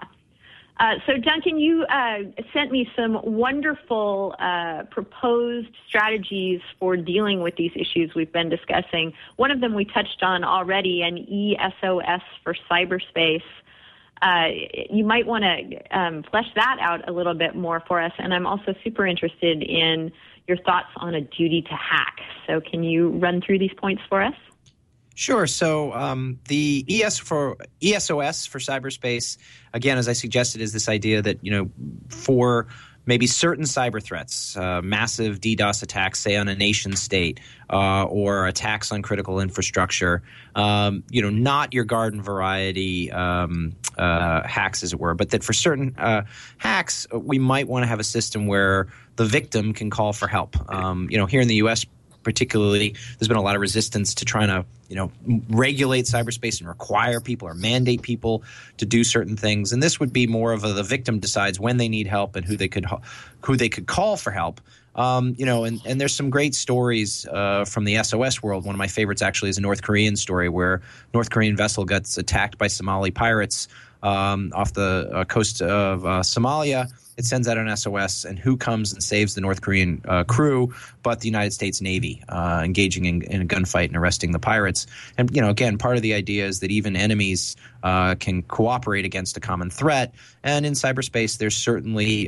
Speaker 8: So, Duncan, you sent me some wonderful proposed strategies for dealing with these issues we've been discussing. One of them we touched on already, an ESOS for cyberspace. You might want to flesh that out a little bit more for us, and I'm also super interested in your thoughts on a duty to hack. So can you run through these points for us?
Speaker 5: Sure. So the ESOS for cyberspace, again, as I suggested, is this idea that, for maybe certain cyber threats, massive DDoS attacks, say on a nation state, or attacks on critical infrastructure, not your garden variety hacks, as it were, but that for certain hacks, we might want to have a system where the victim can call for help. Here in the U.S., particularly, there's been a lot of resistance to trying to, regulate cyberspace and require people or mandate people to do certain things. And this would be more of the victim decides when they need help and who they could call for help. And there's some great stories from the SOS world. One of my favorites actually is a North Korean story where North Korean vessel gets attacked by Somali pirates off the coast of Somalia. It sends out an SOS, and who comes and saves the North Korean crew but the United States Navy, engaging in a gunfight and arresting the pirates. And, again, part of the idea is that even enemies can cooperate against a common threat. And in cyberspace, there's certainly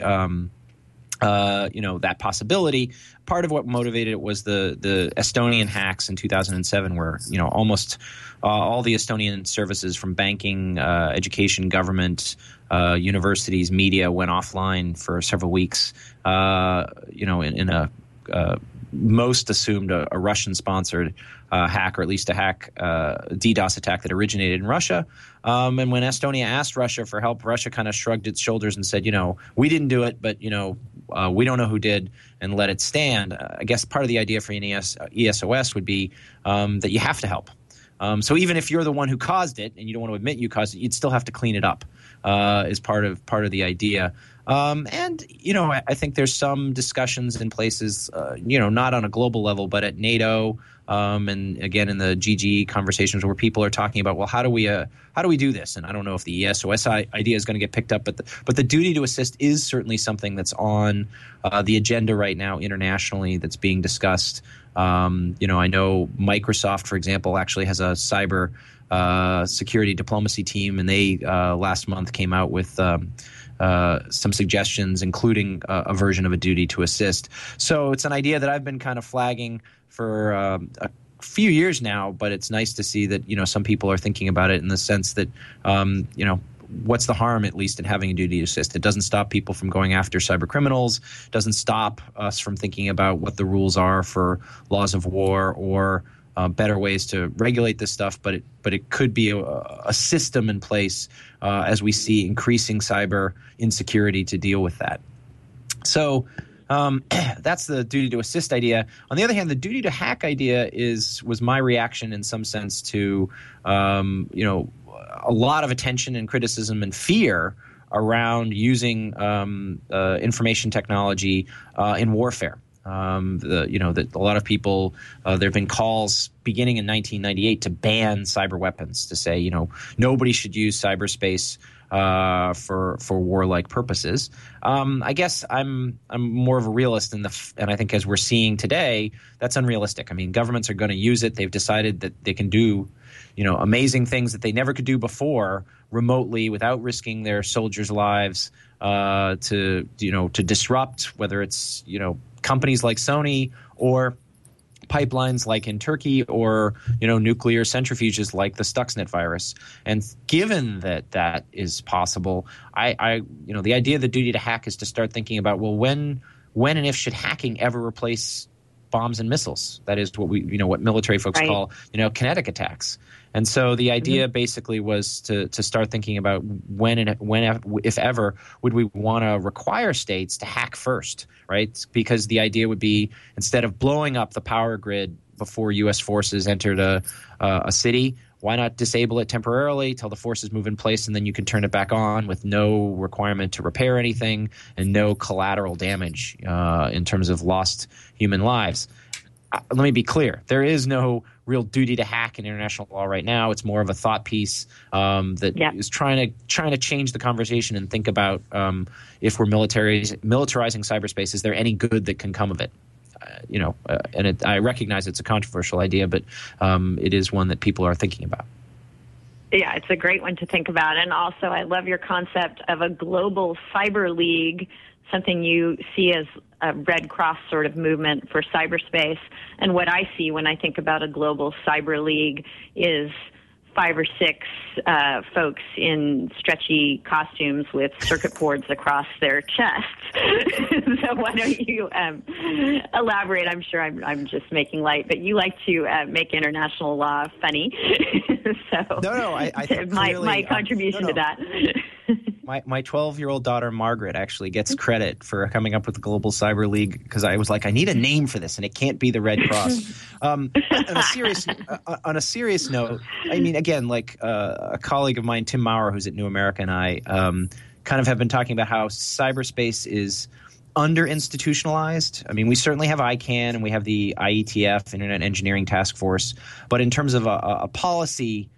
Speaker 5: that possibility. Part of what motivated it was the Estonian hacks in 2007, where almost all the Estonian services from banking, education, government, universities, media went offline for several weeks. In a most assumed a Russian-sponsored hack, or at least a hack DDoS attack that originated in Russia. And when Estonia asked Russia for help, Russia kind of shrugged its shoulders and said, we didn't do it, but, we don't know who did, and let it stand. I guess part of the idea for an ESOS would be that you have to help. So even if you're the one who caused it and you don't want to admit you caused it, you'd still have to clean it up is part of the idea. I think there's some discussions in places, not on a global level, but at NATO, and again in the GG conversations where people are talking about, well, how do we do this? And I don't know if the ESOS idea is going to get picked up, but the duty to assist is certainly something that's on the agenda right now internationally that's being discussed. I know Microsoft, for example, actually has a cyber security diplomacy team, and they last month came out with some suggestions, including a version of a duty to assist. So it's an idea that I've been kind of flagging for a few years now, but it's nice to see that some people are thinking about it in the sense that what's the harm, at least, in having a duty to assist? It doesn't stop people from going after cyber criminals. It doesn't stop us from thinking about what the rules are for laws of war or better ways to regulate this stuff. But it could be a system in place as we see increasing cyber insecurity to deal with that. So that's the duty to assist idea. On the other hand, the duty to hack idea was my reaction in some sense to a lot of attention and criticism and fear around using information technology in warfare. That a lot of people, there have been calls beginning in 1998 to ban cyber weapons, to say, nobody should use cyberspace for warlike purposes. I guess I'm more of a realist and I think as we're seeing today, that's unrealistic. I mean, governments are going to use it. They've decided that they can do, amazing things that they never could do before remotely without risking their soldiers' lives to disrupt, whether it's, companies like Sony or pipelines like in Turkey or, nuclear centrifuges like the Stuxnet virus. And given that is possible, the idea of the duty to hack is to start thinking about, well, when and if should hacking ever replace bombs and missiles? That is what what military folks call, kinetic attacks. And so the idea basically was to start thinking about when, if ever, would we want to require states to hack first, right? Because the idea would be, instead of blowing up the power grid before U.S. forces entered a city, why not disable it temporarily till the forces move in place, and then you can turn it back on with no requirement to repair anything and no collateral damage in terms of lost human lives. Let me be clear. There is no real duty to hack in international law right now. It's more of a thought piece that is trying to change the conversation and think about if we're militarizing cyberspace, is there any good that can come of it? I recognize it's a controversial idea, but it is one that people are thinking about.
Speaker 8: Yeah, it's a great one to think about. And also, I love your concept of a global cyber league something you see as a Red Cross sort of movement for cyberspace. And what I see when I think about a global cyber league is 5 or 6 folks in stretchy costumes with circuit boards across their chests. So why don't you elaborate? I'm sure I'm just making light, but you like to make international law funny. So
Speaker 5: no, I think
Speaker 8: my contribution to that.
Speaker 5: My 12-year-old daughter, Margaret, actually gets credit for coming up with the Global Cyber League because I was like, I need a name for this, and it can't be the Red Cross. On a serious note, I mean, again, like a colleague of mine, Tim Maurer, who's at New America, and I kind of have been talking about how cyberspace is under-institutionalized. I mean, we certainly have ICANN and we have the IETF, Internet Engineering Task Force, but in terms of a policy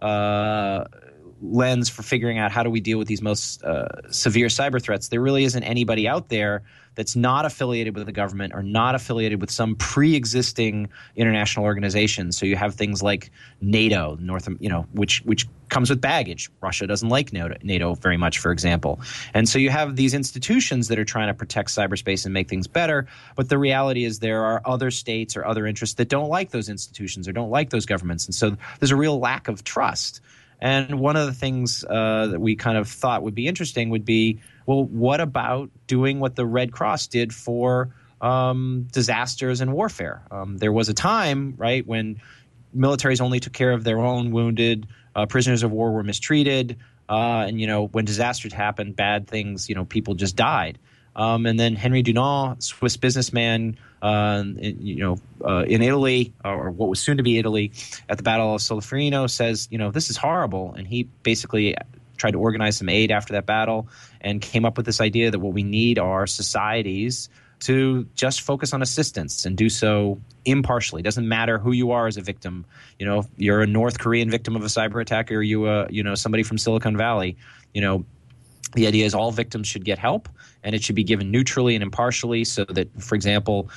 Speaker 5: lens for figuring out how do we deal with these most severe cyber threats, there really isn't anybody out there that's not affiliated with the government or not affiliated with some pre-existing international organization. So you have things like NATO, which comes with baggage. Russia doesn't like NATO very much, for example. And so you have these institutions that are trying to protect cyberspace and make things better. But the reality is there are other states or other interests that don't like those institutions or don't like those governments. And so there's a real lack of trust. And one of the things that we kind of thought would be interesting would be, well, what about doing what the Red Cross did for disasters and warfare? There was a time, right, when militaries only took care of their own wounded, prisoners of war were mistreated, and, when disasters happened, bad things, people just died. And then Henry Dunant, Swiss businessman, in Italy, or what was soon to be Italy, at the Battle of Solferino, says, this is horrible. And he basically tried to organize some aid after that battle and came up with this idea that what we need are societies to just focus on assistance and do so impartially. It doesn't matter who you are as a victim. If you're a North Korean victim of a cyber attack or you somebody from Silicon Valley, the idea is all victims should get help, and it should be given neutrally and impartially so that, for example,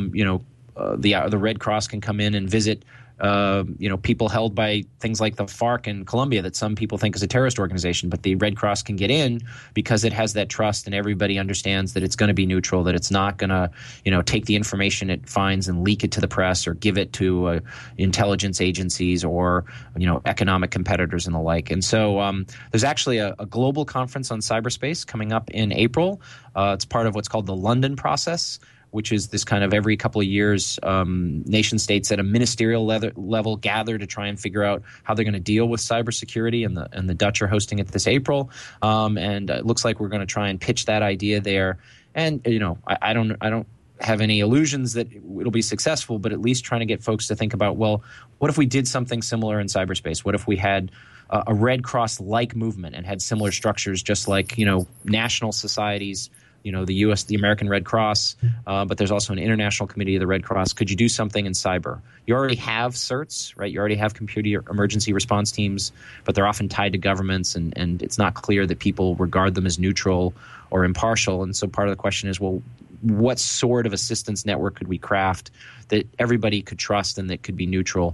Speaker 5: the Red Cross can come in and visit people held by things like the FARC in Colombia that some people think is a terrorist organization, but the Red Cross can get in because it has that trust and everybody understands that it's going to be neutral, that it's not going to, take the information it finds and leak it to the press or give it to intelligence agencies or, economic competitors and the like. And so there's actually a global conference on cyberspace coming up in April. It's part of what's called the London process, which is this kind of every couple of years nation states at a ministerial level gather to try and figure out how they're going to deal with cybersecurity, and the Dutch are hosting it this April, and it looks like we're going to try and pitch that idea there. And I don't have any illusions that it'll be successful, but at least trying to get folks to think about, well, what if we did something similar in cyberspace? What if we had a Red Cross-like movement and had similar structures, just like national societies? The American Red Cross, but there's also an international committee of the Red Cross. Could you do something in cyber? You already have CERTs, right? You already have computer emergency response teams, but they're often tied to governments, and it's not clear that people regard them as neutral or impartial. And so part of the question is, well, what sort of assistance network could we craft that everybody could trust and that could be neutral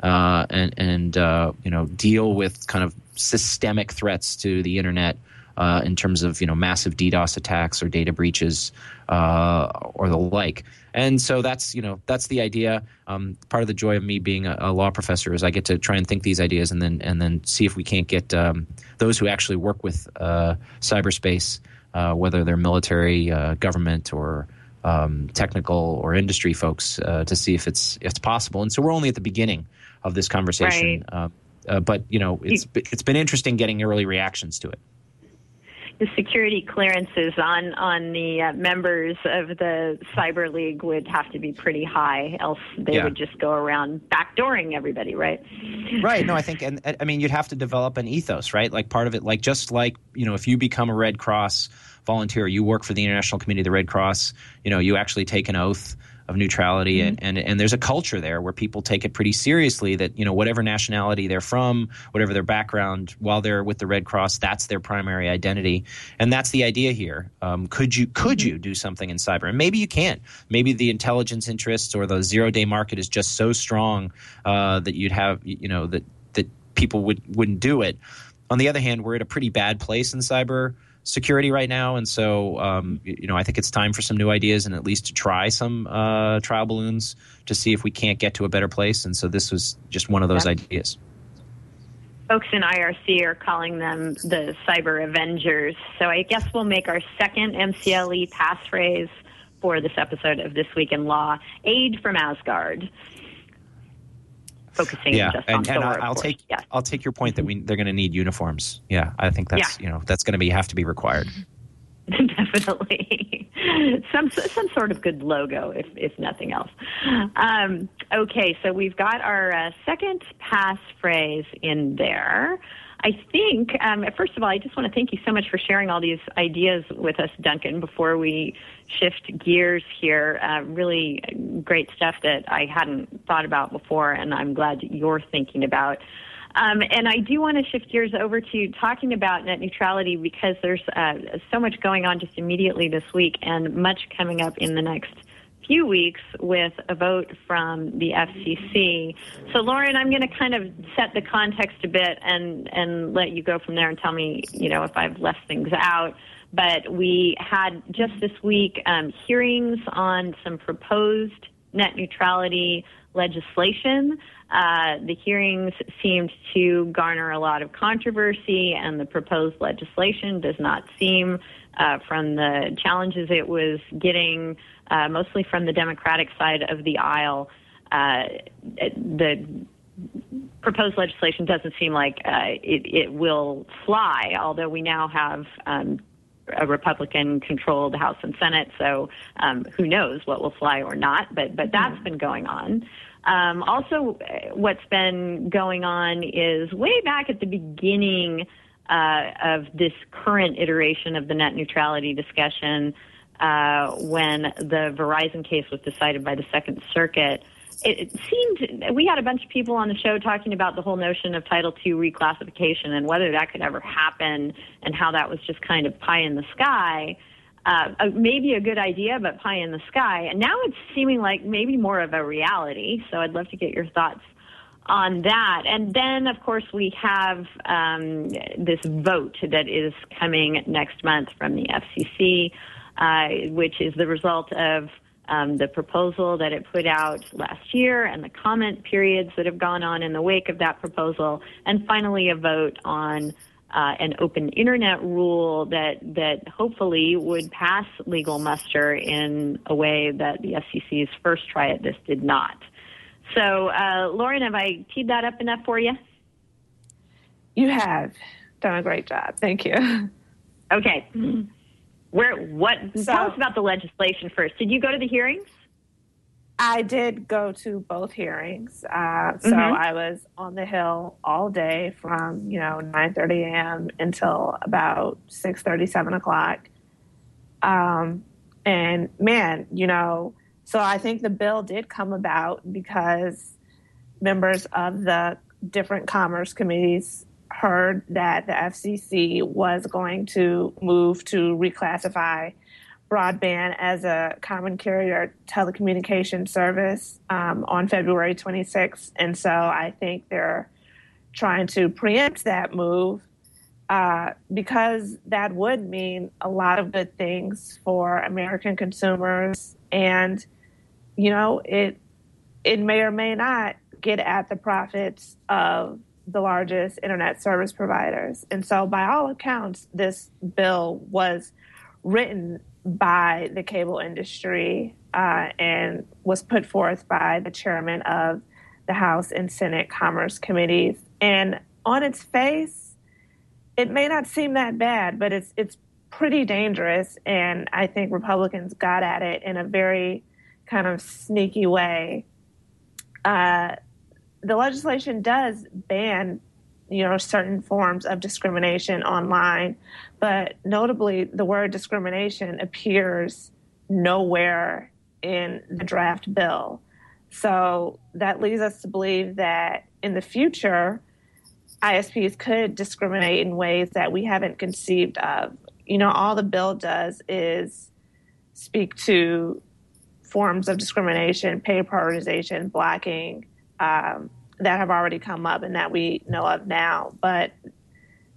Speaker 5: and deal with kind of systemic threats to the internet? In terms of massive DDoS attacks or data breaches or the like. And so that's the idea. Part of the joy of me being a law professor is I get to try and think these ideas and then see if we can't get those who actually work with cyberspace, whether they're military, government, or technical or industry folks, to see if it's possible. And so we're only at the beginning of this conversation, right. But it's been interesting getting early reactions to it.
Speaker 8: The security clearances on the members of the Cyber League would have to be pretty high, else they would just go around backdooring everybody, right?
Speaker 5: Right. No, I think, and I mean, you'd have to develop an ethos, right? Like part of it, like just like, if you become a Red Cross volunteer, you work for the International Committee of the Red Cross, you actually take an oath of neutrality, and there's a culture there where people take it pretty seriously that, whatever nationality they're from, whatever their background, while they're with the Red Cross, that's their primary identity. And that's the idea here. Could you do something in cyber? And maybe you can't. Maybe the intelligence interests or the zero-day market is just so strong that you'd have, that people wouldn't do it. On the other hand, we're at a pretty bad place in cyber security right now. And so, I think it's time for some new ideas and at least to try some trial balloons to see if we can't get to a better place. And so this was just one of those ideas.
Speaker 8: Folks in IRC are calling them the Cyber Avengers. So I guess we'll make our second MCLE passphrase for this episode of This Week in Law, Aid from Asgard. Focusing just on Thor,
Speaker 5: I'll take your point that they're going to need uniforms. Yeah, I think that's that's going to have to be required.
Speaker 8: Definitely, some sort of good logo, if nothing else. Okay, so we've got our second passphrase in there. I think, first of all, I just want to thank you so much for sharing all these ideas with us, Duncan, before we shift gears here. Really great stuff that I hadn't thought about before, and I'm glad you're thinking about. And I do want to shift gears over to talking about net neutrality because there's so much going on just immediately this week and much coming up in the next few weeks with a vote from the FCC. So, Lauren, I'm going to kind of set the context a bit and let you go from there and tell me, if I've left things out. But we had just this week hearings on some proposed net neutrality legislation. The hearings seemed to garner a lot of controversy, and the proposed legislation does not seem, from the challenges it was getting, mostly from the Democratic side of the aisle, the proposed legislation doesn't seem like it will fly, although we now have a Republican-controlled House and Senate, so who knows what will fly or not, but that's been going on. Also, what's been going on is way back at the beginning of this current iteration of the net neutrality discussion, when the Verizon case was decided by the Second Circuit, it seemed we had a bunch of people on the show talking about the whole notion of Title II reclassification and whether that could ever happen and how that was just kind of pie in the sky. Maybe a good idea, but pie in the sky. And now it's seeming like maybe more of a reality. So I'd love to get your thoughts on that. And then, of course, we have this vote that is coming next month from the FCC, which is the result of the proposal that it put out last year and the comment periods that have gone on in the wake of that proposal, and finally a vote on an open internet rule that hopefully would pass legal muster in a way that the FCC's first try at this did not. So, Lauren, have I teed that up enough for you?
Speaker 6: You have done a great job. Thank you.
Speaker 8: Okay. Tell us about the legislation first. Did you go to the hearings?
Speaker 6: I did go to both hearings. So I was on the Hill all day from, 9:30 a.m. until about 6:30, 7 o'clock. And man, so I think the bill did come about because members of the different commerce committees heard that the FCC was going to move to reclassify broadband as a common carrier telecommunication service on February 26th. And so I think they're trying to preempt that move because that would mean a lot of good things for American consumers. And, it may or may not get at the profits of the largest internet service providers. And so by all accounts, this bill was written by the cable industry and was put forth by the chairman of the House and Senate Commerce Committees. And on its face, it may not seem that bad, but it's pretty dangerous. And I think Republicans got at it in a very kind of sneaky way. The legislation does ban, certain forms of discrimination online, but notably the word discrimination appears nowhere in the draft bill. So that leads us to believe that in the future, ISPs could discriminate in ways that we haven't conceived of. All the bill does is speak to forms of discrimination, pay prioritization, blocking, that have already come up and that we know of now. But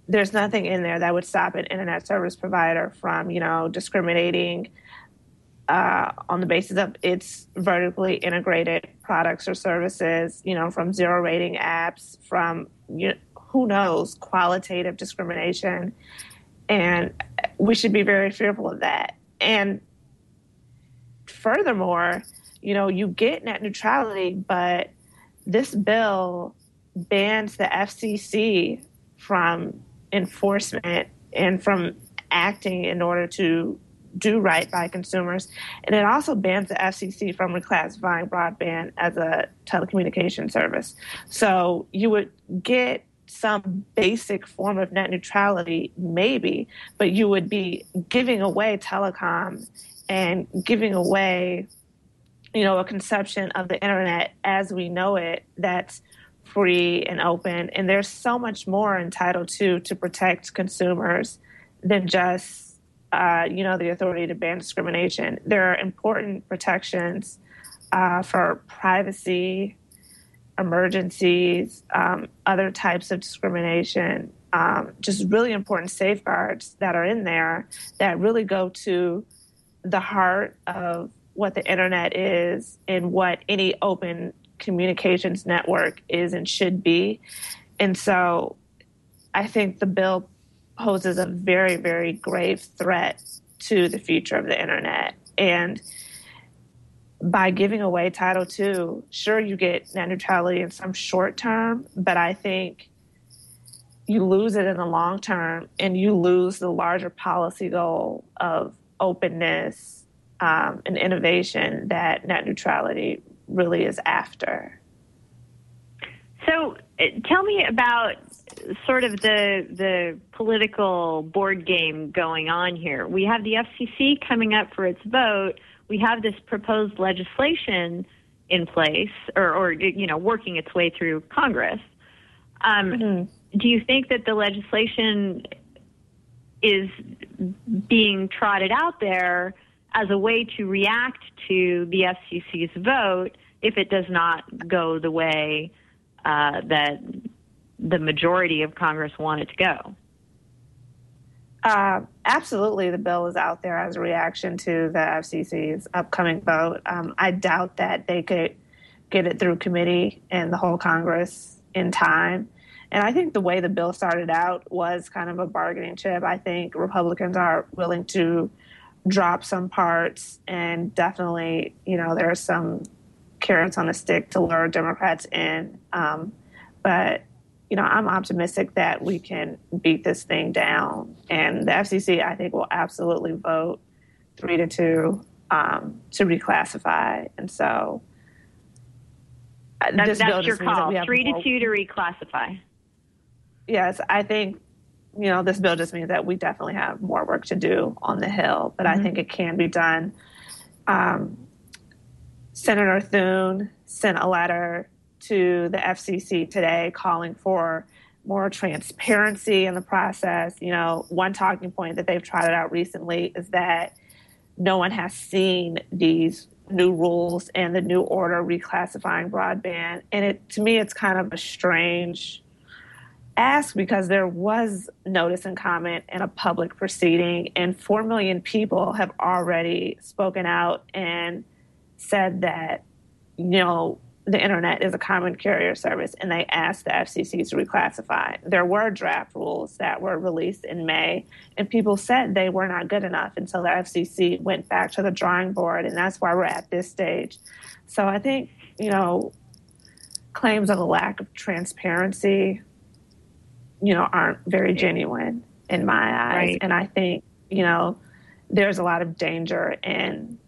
Speaker 6: there's nothing in there that would stop an internet service provider from, discriminating on the basis of its vertically integrated products or services, from zero rating apps, from, who knows, qualitative discrimination. And we should be very fearful of that. And furthermore, you get net neutrality, but this bill bans the FCC from enforcement and from acting in order to do right by consumers. And it also bans the FCC from reclassifying broadband as a telecommunication service. So you would get some basic form of net neutrality, maybe, but you would be giving away telecom and giving away, a conception of the internet as we know it that's free and open. And there's so much more in Title II to protect consumers than just, the authority to ban discrimination. There are important protections for privacy, emergencies, other types of discrimination, just really important safeguards that are in there that really go to the heart of what the internet is and what any open communications network is and should be. And so I think the bill poses a very, very grave threat to the future of the internet. And by giving away Title II, sure, you get net neutrality in some short term, but I think you lose it in the long term, and you lose the larger policy goal of openness and innovation that net neutrality really is after.
Speaker 8: So tell me about sort of the political board game going on here. We have the FCC coming up for its vote. We have this proposed legislation in place or working its way through Congress. Do you think that the legislation is being trotted out there as a way to react to the FCC's vote if it does not go the way that the majority of Congress want it to go?
Speaker 6: Absolutely, the bill is out there as a reaction to the FCC's upcoming vote. I doubt that they could get it through committee and the whole Congress in time. And I think the way the bill started out was kind of a bargaining chip. I think Republicans are willing to drop some parts, and definitely, there are some carrots on the stick to lure Democrats in. But, I'm optimistic that we can beat this thing down. And the FCC, I think, will absolutely vote 3-2 to reclassify. And so
Speaker 8: that's your call, 3-2 to reclassify.
Speaker 6: Yes, I think, this bill just means that we definitely have more work to do on the Hill, but I think it can be done. Senator Thune sent a letter to the FCC today calling for more transparency in the process. One talking point that they've trotted out recently is that no one has seen these new rules and the new order reclassifying broadband. And to me, it's kind of a strange ask because there was notice and comment in a public proceeding, and 4 million people have already spoken out and said that, the internet is a common carrier service, and they asked the FCC to reclassify. There were draft rules that were released in May, and people said they were not good enough until the FCC went back to the drawing board, and that's why we're at this stage. So I think, claims of a lack of transparency, aren't very genuine in my eyes.
Speaker 8: Right.
Speaker 6: And I think, there's a lot of danger in,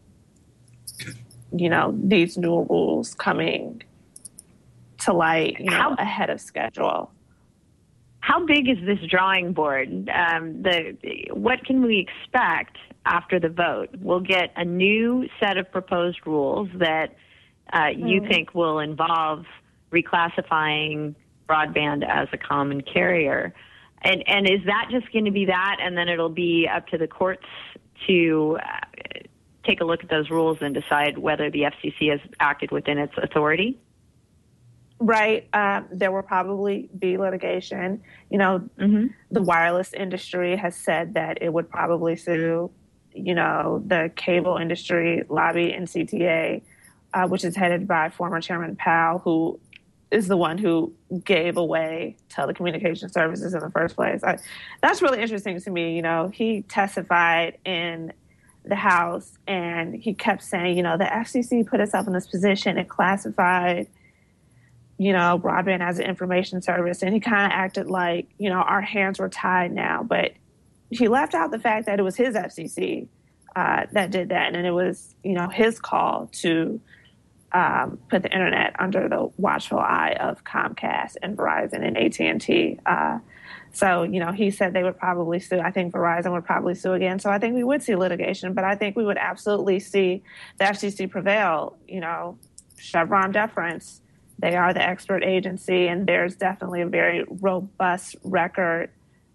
Speaker 6: these new rules coming to light, ahead of schedule.
Speaker 8: How big is this drawing board? What can we expect after the vote? We'll get a new set of proposed rules that you think will involve reclassifying broadband as a common carrier. And is that just going to be that, and then it'll be up to the courts to take a look at those rules and decide whether the FCC has acted within its authority?
Speaker 6: Right. There will probably be litigation. The wireless industry has said that it would probably sue. The cable industry lobby NCTA, which is headed by former Chairman Powell, who is the one who gave away telecommunication services in the first place. That's really interesting to me. He testified in the House and he kept saying, the FCC put itself in this position. It classified, broadband as an information service. And he kind of acted like, our hands were tied now. But he left out the fact that it was his FCC that did that. And it was, his call to put the internet under the watchful eye of Comcast and Verizon and AT&T. So, he said they would probably sue. I think Verizon would probably sue again. So I think we would see litigation, but I think we would absolutely see the FCC prevail. Chevron deference. They are the expert agency, and there's definitely a very robust record,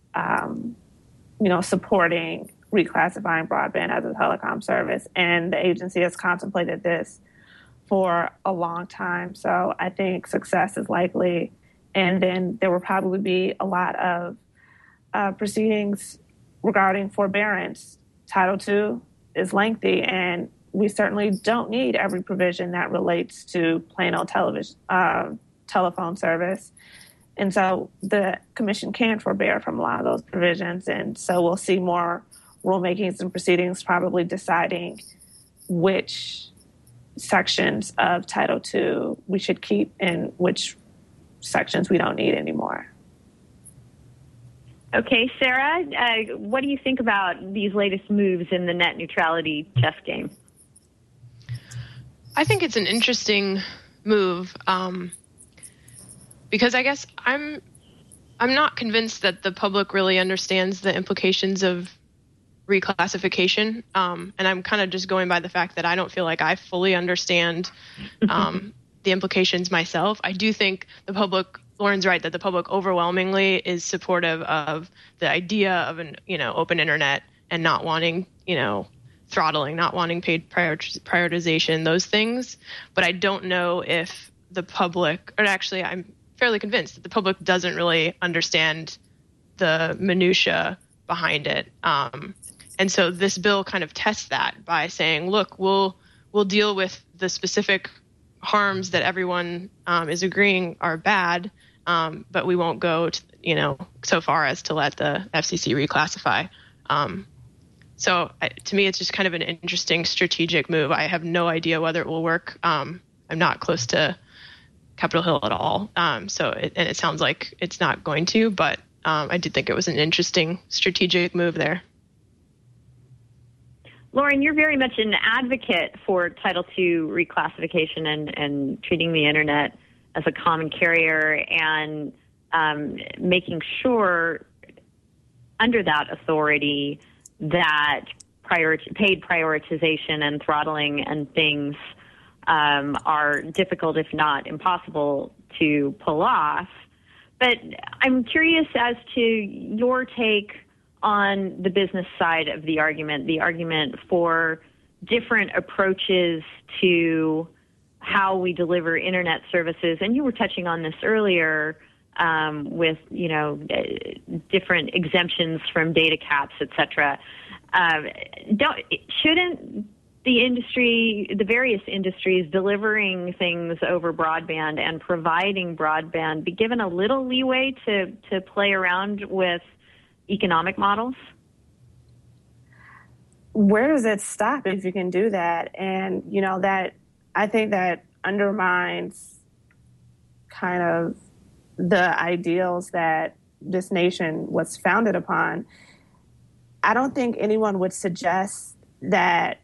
Speaker 6: supporting reclassifying broadband as a telecom service. And the agency has contemplated this for a long time. So I think success is likely. And then there will probably be a lot of proceedings regarding forbearance. Title II is lengthy, and we certainly don't need every provision that relates to plain old telephone service. And so the commission can forbear from a lot of those provisions. And so we'll see more rulemakings and proceedings probably deciding which sections of Title II we should keep and which sections we don't need anymore.
Speaker 8: Okay, Sarah, what do you think about these latest moves in the net neutrality chess game?
Speaker 7: I think it's an interesting move because I guess I'm not convinced that the public really understands the implications of reclassification, and I'm kind of just going by the fact that I don't feel like I fully understand the implications myself. I do think the public, Lauren's right, that the public overwhelmingly is supportive of the idea of an open internet and not wanting throttling, not wanting paid prioritization, those things. But I don't know if the public, or actually I'm fairly convinced that the public doesn't really understand the minutia behind it. And so this bill kind of tests that by saying, look, we'll deal with the specific harms that everyone is agreeing are bad, but we won't go so far as to let the FCC reclassify. So to me, it's just kind of an interesting strategic move. I have no idea whether it will work. I'm not close to Capitol Hill at all. So it sounds like it's not going to, but I did think it was an interesting strategic move there.
Speaker 8: Lauren, you're very much an advocate for Title II reclassification and treating the internet as a common carrier and making sure under that authority that paid prioritization and throttling and things are difficult, if not impossible, to pull off. But I'm curious as to your take on the business side of the argument for different approaches to how we deliver internet services. And you were touching on this earlier with, different exemptions from data caps, et cetera. Shouldn't the various industries delivering things over broadband and providing broadband be given a little leeway to play around with economic models?
Speaker 6: Where does it stop if you can do that? And, that I think that undermines kind of the ideals that this nation was founded upon. I don't think anyone would suggest that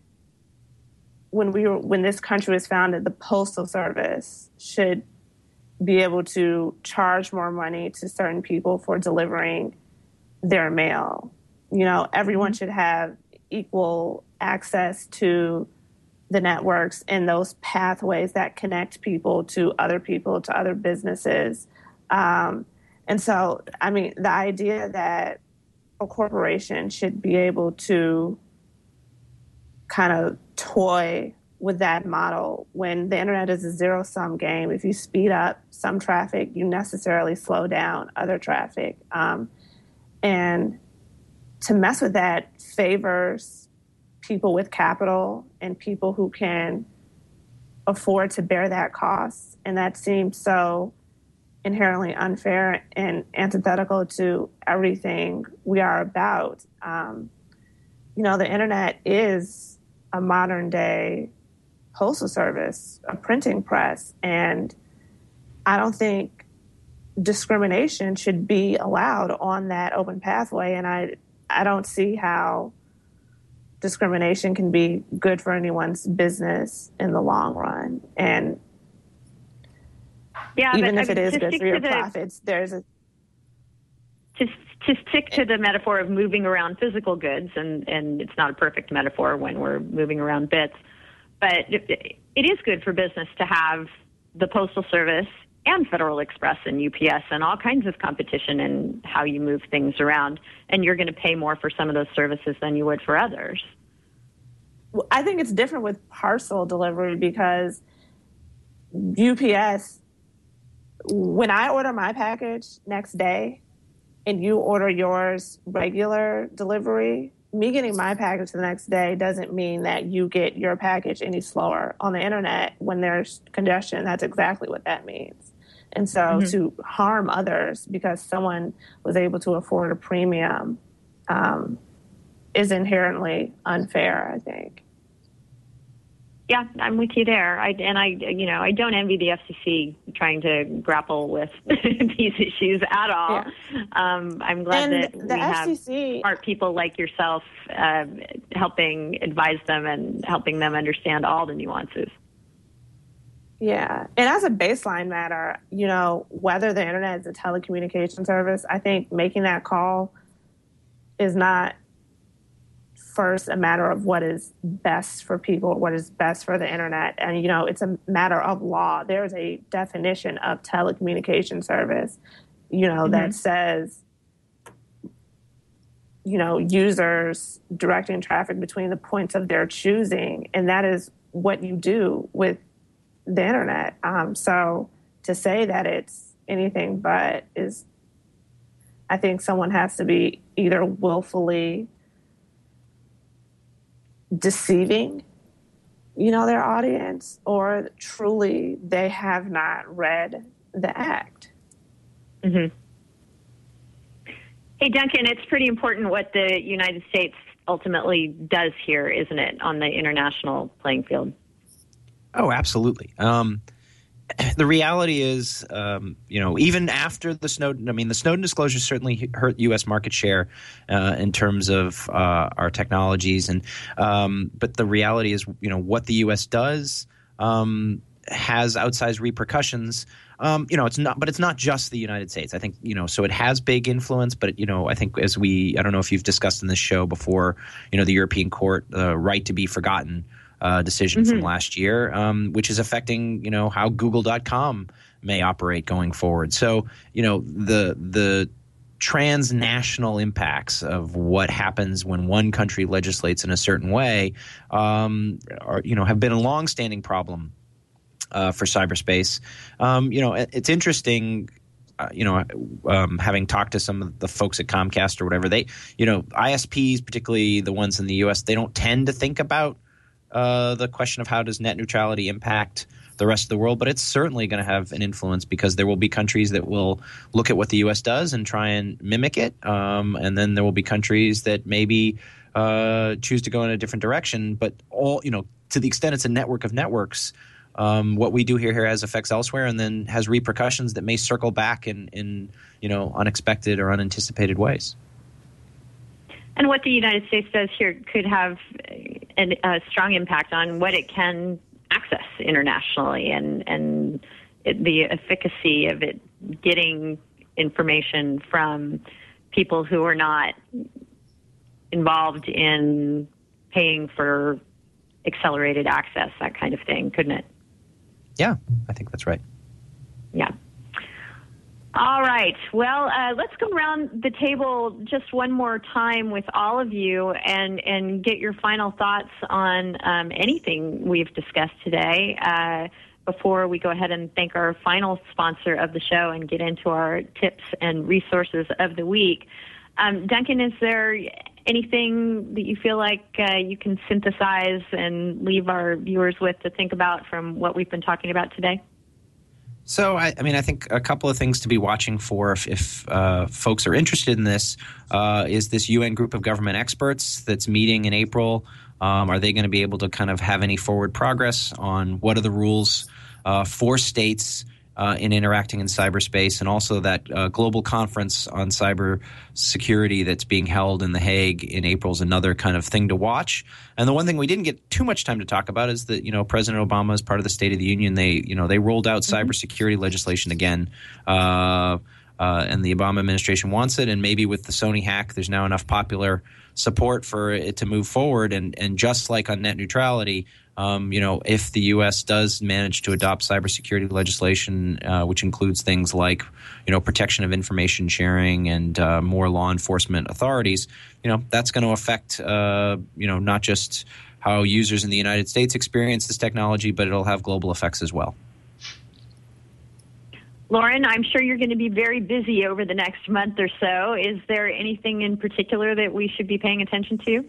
Speaker 6: when this country was founded, the Postal Service should be able to charge more money to certain people for delivering their mail. Everyone should have equal access to the networks and those pathways that connect people, to other businesses. And so, the idea that a corporation should be able to kind of toy with that model. When the internet is a zero-sum game, if you speed up some traffic, you necessarily slow down other traffic. And to mess with that favors people with capital and people who can afford to bear that cost. And that seems so inherently unfair and antithetical to everything we are about. The internet is a modern day postal service, a printing press, and I don't think discrimination should be allowed on that open pathway. And I don't see how discrimination can be good for anyone's business in the long run. And even if it is good for your profits, there's a...
Speaker 8: To stick to the metaphor of moving around physical goods, and it's not a perfect metaphor when we're moving around bits, but it is good for business to have the Postal Service and Federal Express and UPS and all kinds of competition in how you move things around, and you're going to pay more for some of those services than you would for others.
Speaker 6: Well, I think it's different with parcel delivery because UPS, when I order my package next day and you order yours regular delivery, me getting my package the next day doesn't mean that you get your package any slower. On the internet, when there's congestion, that's exactly what that means. And so to harm others because someone was able to afford a premium is inherently unfair, I think.
Speaker 8: Yeah, I'm with you there. I don't envy the FCC trying to grapple with these issues at all. Yeah. I'm glad that we FCC, have smart people like yourself helping advise them and helping them understand all the nuances.
Speaker 6: Yeah, and as a baseline matter, whether the internet is a telecommunication service, I think making that call is not first a matter of what is best for people, what is best for the internet. And, it's a matter of law. There's a definition of telecommunication service, that says, users directing traffic between the points of their choosing. And that is what you do with the internet. So to say that it's anything but is, I think someone has to be either willfully deceiving, their audience, or truly they have not read the act.
Speaker 8: Mm-hmm. Hey, Duncan, it's pretty important what the United States ultimately does here, isn't it, on the international playing field?
Speaker 5: Oh, absolutely. The reality is, even after the Snowden disclosure certainly hurt U.S. market share in terms of our technologies, but the reality is, what the U.S. does has outsized repercussions. It's not just the United States. I think, so it has big influence, but, I think I don't know if you've discussed in this show before, the European Court, right to be forgotten decision from last year, which is affecting, how Google.com may operate going forward. So, the transnational impacts of what happens when one country legislates in a certain way have been a longstanding problem for cyberspace. It's interesting. Having talked to some of the folks at Comcast or whatever, they, ISPs, particularly the ones in the U.S., they don't tend to think about the question of how does net neutrality impact the rest of the world, but it's certainly going to have an influence because there will be countries that will look at what the U.S. does and try and mimic it, and then there will be countries that maybe choose to go in a different direction. But all, to the extent it's a network of networks, what we do here has effects elsewhere, and then has repercussions that may circle back in unexpected or unanticipated ways.
Speaker 8: And what the United States does here could have a strong impact on what it can access internationally and the efficacy of it getting information from people who are not involved in paying for accelerated access, that kind of thing, couldn't it?
Speaker 5: Yeah, I think that's right.
Speaker 8: Yeah. All right. Well, let's go around the table just one more time with all of you and get your final thoughts on anything we've discussed today before we go ahead and thank our final sponsor of the show and get into our tips and resources of the week. Duncan, is there anything that you feel like you can synthesize and leave our viewers with to think about from what we've been talking about today?
Speaker 5: So, I think a couple of things to be watching for if folks are interested in this is this UN group of government experts that's meeting in April. Are they going to be able to kind of have any forward progress on what are the rules for states in interacting in cyberspace, and also that global conference on cyber security that's being held in The Hague in April is another kind of thing to watch. And the one thing we didn't get too much time to talk about is that, President Obama, as part of the State of the Union, they rolled out cybersecurity legislation again. And the Obama administration wants it, and maybe with the Sony hack, there's now enough popular support for it to move forward. And just like on net neutrality, if the U.S. does manage to adopt cybersecurity legislation, which includes things like, protection of information sharing and more law enforcement authorities, that's going to affect, not just how users in the United States experience this technology, but it'll have global effects as well.
Speaker 8: Lauren, I'm sure you're going to be very busy over the next month or so. Is there anything in particular that we should be paying attention to?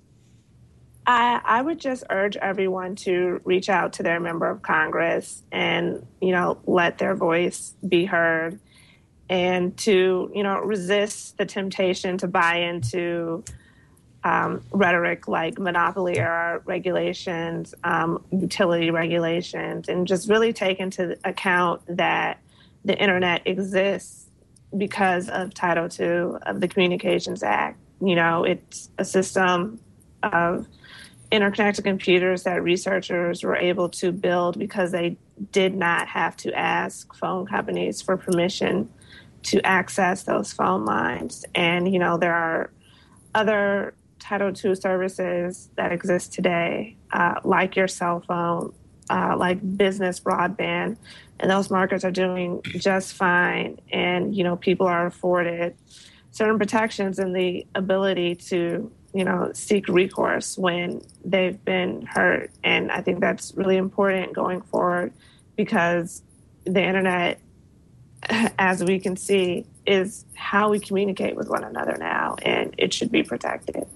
Speaker 6: I would just urge everyone to reach out to their member of Congress and, let their voice be heard, and to, resist the temptation to buy into rhetoric like monopoly era regulations, utility regulations, and just really take into account that the Internet exists because of Title II of the Communications Act. It's a system of interconnected computers that researchers were able to build because they did not have to ask phone companies for permission to access those phone lines. And, there are other Title II services that exist today, like your cell phone, like business broadband, and those markets are doing just fine. And, people are afforded certain protections and the ability to seek recourse when they've been hurt. And I think that's really important going forward, because the Internet, as we can see, is how we communicate with one another now, and it should be protected.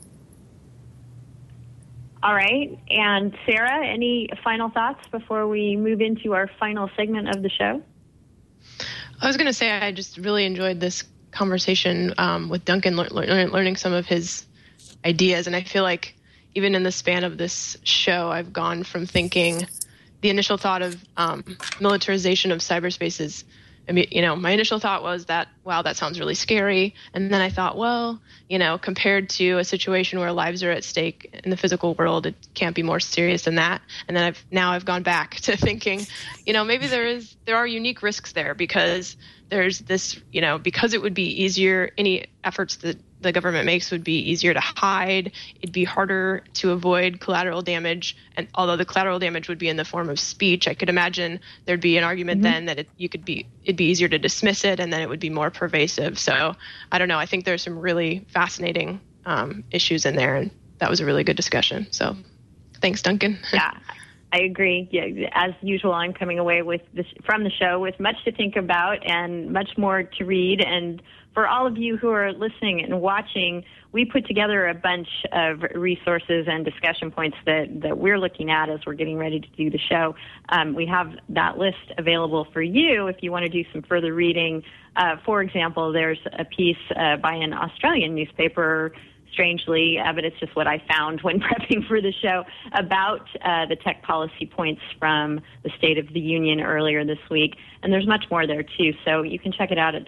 Speaker 8: All right. And Sarah, any final thoughts before we move into our final segment of the show?
Speaker 7: I was going to say I just really enjoyed this conversation with Duncan, learning some of his ideas. And I feel like even in the span of this show, I've gone from thinking the initial thought of militarization of cyberspace is, my initial thought was that, wow, that sounds really scary. And then I thought, well, compared to a situation where lives are at stake in the physical world, it can't be more serious than that. And then I've gone back to thinking, maybe there are unique risks there, because there's this, because it would be easier, any efforts that the government makes would be easier to hide. It'd be harder to avoid collateral damage. And although the collateral damage would be in the form of speech, I could imagine there'd be an argument then that it'd be easier to dismiss it, and then it would be more pervasive. So I don't know. I think there's some really fascinating issues in there, and that was a really good discussion. So thanks, Duncan.
Speaker 8: Yeah, I agree. Yeah, as usual, I'm coming away from the show with much to think about and much more to read. And for all of you who are listening and watching, we put together a bunch of resources and discussion points that we're looking at as we're getting ready to do the show. We have that list available for you if you want to do some further reading. For example, there's a piece by an Australian newspaper, strangely, but it's just what I found when prepping for the show, about the tech policy points from the State of the Union earlier this week. And there's much more there, too. So you can check it out at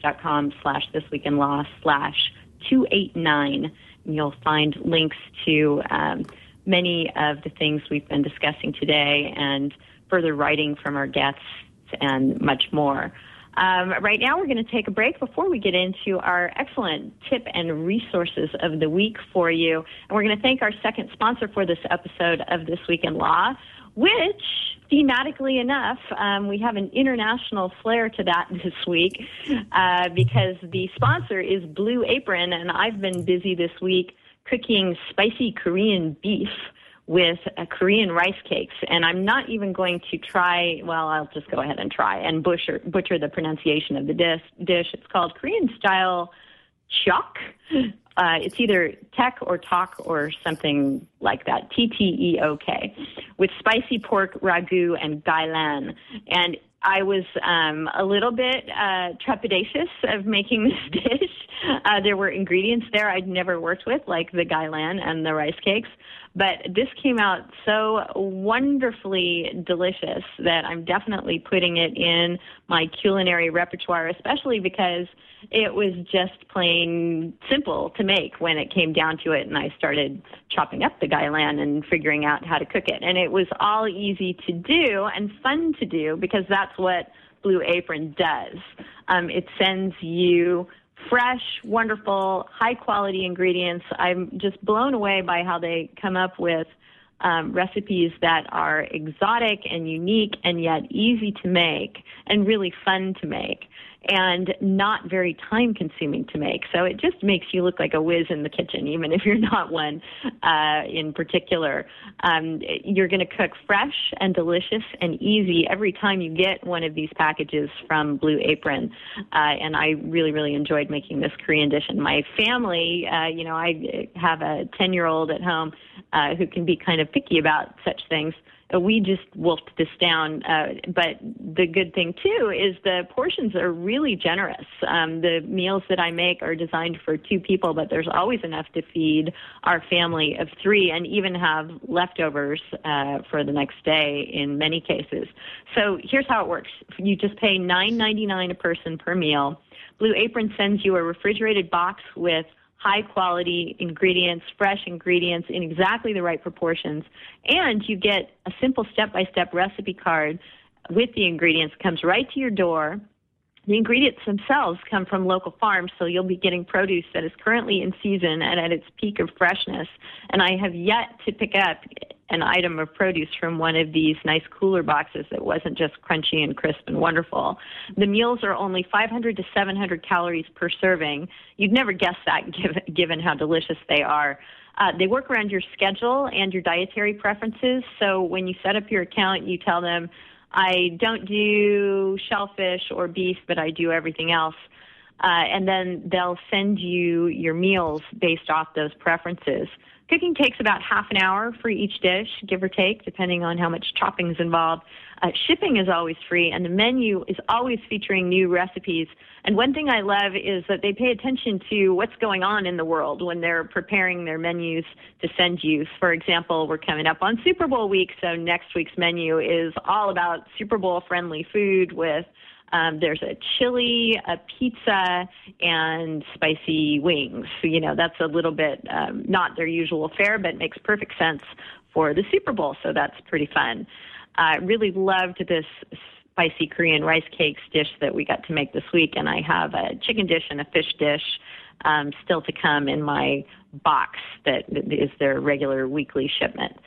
Speaker 8: delicious.com/thisweekinlaw/289. And you'll find links to many of the things we've been discussing today, and further writing from our guests, and much more. Right now, we're going to take a break before we get into our excellent tip and resources of the week for you. And we're going to thank our second sponsor for this episode of This Week in Law, which thematically enough, we have an international flair to that this week because the sponsor is Blue Apron, and I've been busy this week cooking spicy Korean beef with Korean rice cakes. And I'm not even going to try, well, I'll just go ahead and try and butcher the pronunciation of the dish. It's called Korean-style chok. It's either tek or tok or something like that, Tteok, with spicy pork ragu and gailan. And I was a little bit trepidatious of making this dish. There were ingredients there I'd never worked with, like the gailan and the rice cakes. But this came out so wonderfully delicious that I'm definitely putting it in my culinary repertoire, especially because it was just plain simple to make when it came down to it, and I started chopping up the gailan and figuring out how to cook it. And it was all easy to do and fun to do because that's what Blue Apron does. It sends you fresh, wonderful, high-quality ingredients. I'm just blown away by how they come up with recipes that are exotic and unique and yet easy to make and really fun to make and not very time-consuming to make. So it just makes you look like a whiz in the kitchen, even if you're not one in particular. You're going to cook fresh and delicious and easy every time you get one of these packages from Blue Apron. And I really, really enjoyed making this Korean dish. And my family, I have a 10-year-old at home who can be kind of picky about such things. We just wolfed this down. But the good thing, too, is the portions are really generous. The meals that I make are designed for 2 people, but there's always enough to feed our family of 3 and even have leftovers for the next day in many cases. So here's how it works. You just pay $9.99 a person per meal. Blue Apron sends you a refrigerated box with high-quality ingredients, fresh ingredients in exactly the right proportions, and you get a simple step-by-step recipe card with the ingredients. Comes right to your door. The ingredients themselves come from local farms, so you'll be getting produce that is currently in season and at its peak of freshness. And I have yet to pick up an item of produce from one of these nice cooler boxes that wasn't just crunchy and crisp and wonderful. The meals are only 500 to 700 calories per serving. You'd never guess that given how delicious they are. They work around your schedule and your dietary preferences. So when you set up your account, you tell them, I don't do shellfish or beef, but I do everything else. And then they'll send you your meals based off those preferences. Cooking takes about half an hour for each dish, give or take, depending on how much chopping is involved. Shipping is always free, and the menu is always featuring new recipes. And one thing I love is that they pay attention to what's going on in the world when they're preparing their menus to send you. For example, we're coming up on Super Bowl week, so next week's menu is all about Super Bowl-friendly food with there's a chili, a pizza, and spicy wings. So, that's a little bit not their usual fare, but makes perfect sense for the Super Bowl, so that's pretty fun. I really loved this spicy Korean rice cakes dish that we got to make this week, and I have a chicken dish and a fish dish still to come in my box that is their regular weekly shipment.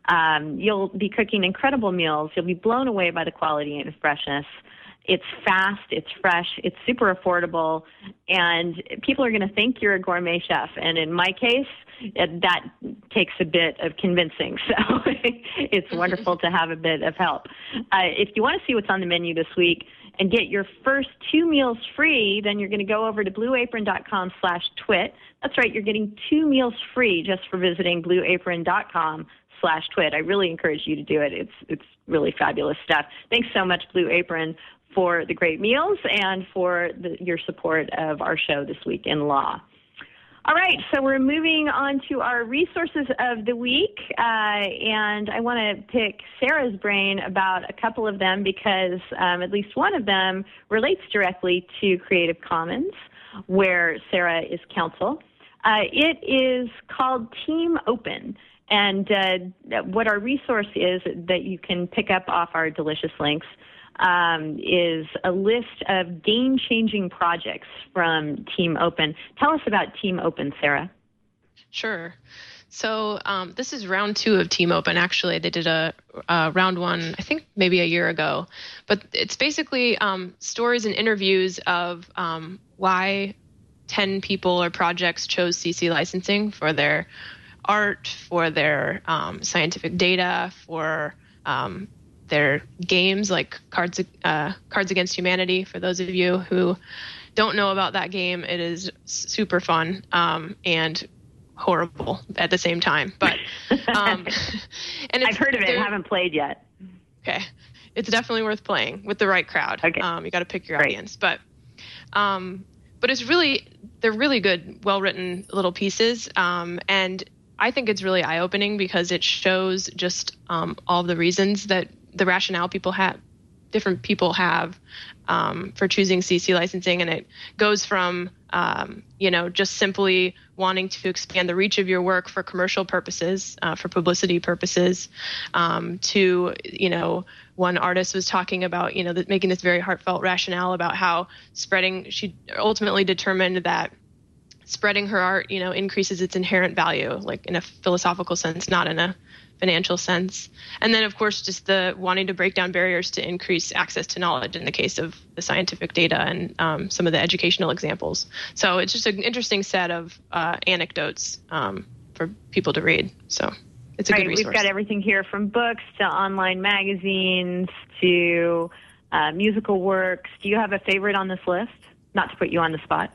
Speaker 8: You'll be cooking incredible meals. You'll be blown away by the quality and freshness. It's fast, it's fresh, it's super affordable, and people are going to think you're a gourmet chef. And in my case, that takes a bit of convincing. So it's wonderful to have a bit of help. If you want to see what's on the menu this week and get your first 2 meals free, then you're going to go over to blueapron.com/twit. That's right, you're getting 2 meals free just for visiting blueapron.com/twit. I really encourage you to do it. It's really fabulous stuff. Thanks so much, Blue Apron, for the great meals and for your support of our show this week in law. All right, so we're moving on to our resources of the week, and I want to pick Sarah's brain about a couple of them because at least one of them relates directly to Creative Commons, where Sarah is counsel. It is called Team Open. And what our resource is that you can pick up off our delicious links is a list of game-changing projects from Team Open. Tell us about Team Open, Sarah.
Speaker 7: Sure. So this is round 2 of Team Open. Actually, they did a round 1, I think maybe a year ago. But it's basically stories and interviews of why 10 people or projects chose CC licensing for their art, for their scientific data, for their games like Cards Against Humanity. For those of you who don't know about that game, it is super fun and horrible at the same time. But and
Speaker 8: I've heard of it. I haven't played yet.
Speaker 7: Okay, it's definitely worth playing with the right crowd.
Speaker 8: Okay,
Speaker 7: you got to pick your audience, but they're really good, well-written little pieces, and I think it's really eye-opening because it shows just all the reasons that the rationale different people have for choosing CC licensing, and it goes from just simply wanting to expand the reach of your work for commercial purposes, for publicity purposes, to one artist was talking about making this very heartfelt rationale about how she ultimately determined that spreading her art increases its inherent value, like in a philosophical sense, not in a financial sense. And then, of course, just the wanting to break down barriers to increase access to knowledge in the case of the scientific data and some of the educational examples. So it's just an interesting set of anecdotes for people to read. So it's a good resource.
Speaker 8: We've got everything here from books to online magazines to musical works. Do you have a favorite on this list? Not to put you on the spot.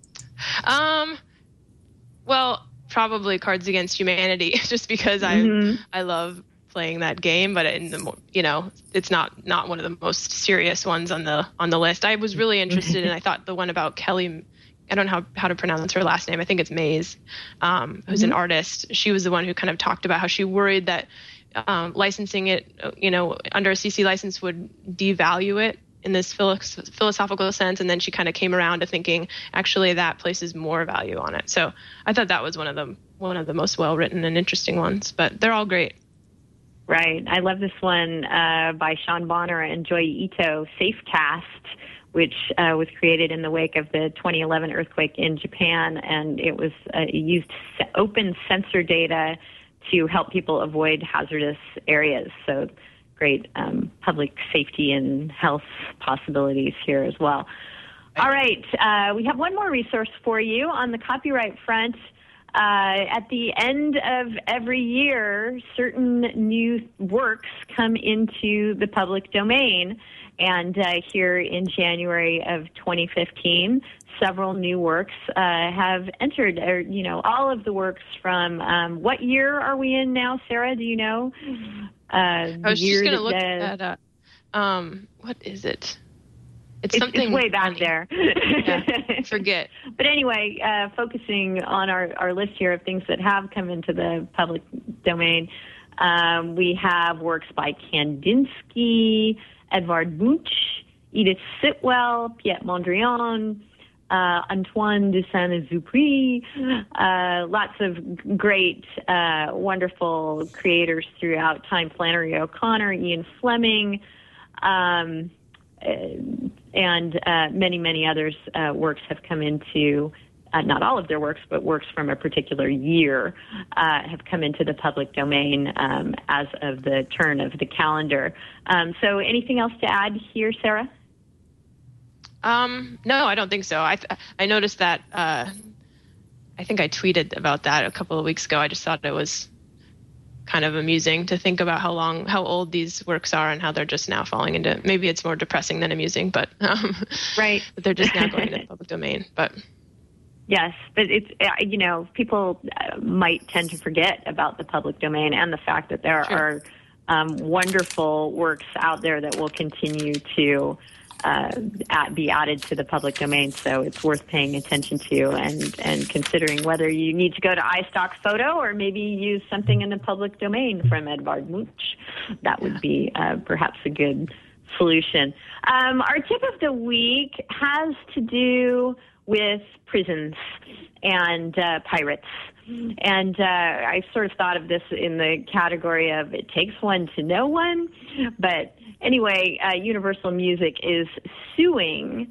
Speaker 7: Well, probably Cards Against Humanity, just because I love playing that game, but it's not one of the most serious ones on the list. I was really interested in, I thought the one about Kelly, I don't know how to pronounce her last name. I think it's Mays, who's an artist. She was the one who kind of talked about how she worried that licensing it, under a CC license would devalue it in this philosophical sense, and then she kind of came around to thinking actually that places more value on it. So I thought that was one of the most well-written and interesting ones, but they're all great.
Speaker 8: Right. I love this one by Sean Bonner and Joy Ito, Safecast, which was created in the wake of the 2011 earthquake in Japan, and it was used open sensor data to help people avoid hazardous areas. So great public safety and health possibilities here as well. All right, we have one more resource for you on the copyright front. At the end of every year, certain new works come into the public domain. And here in January of 2015, several new works have entered. All of the works from what year are we in now, Sarah? Do you know?
Speaker 7: I was just going to look that up. What is it? It's something
Speaker 8: it's way back there.
Speaker 7: Yeah, forget.
Speaker 8: But anyway, focusing on our list here of things that have come into the public domain, we have works by Kandinsky, Edvard Munch, Edith Sitwell, Piet Mondrian, Antoine de Saint-Exupéry, lots of great, wonderful creators throughout time. Flannery O'Connor, Ian Fleming, and many, many others' works have come into, not all of their works, but works from a particular year have come into the public domain as of the turn of the calendar. So anything else to add here, Sarah?
Speaker 7: No, I don't think so. I noticed that, I think I tweeted about that a couple of weeks ago. I just thought it was kind of amusing to think about how old these works are and how they're just now falling into, maybe it's more depressing than amusing, but,
Speaker 8: right.
Speaker 7: But they're just now going into the public domain, but.
Speaker 8: Yes, but it's, people might tend to forget about the public domain and the fact that there are wonderful works out there that will continue to be added to the public domain. So it's worth paying attention to and considering whether you need to go to iStock Photo or maybe use something in the public domain from Edvard Munch. That would be perhaps a good solution. Our tip of the week has to do with prisons and pirates. And I sort of thought of this in the category of it takes one to know one. But anyway, Universal Music is suing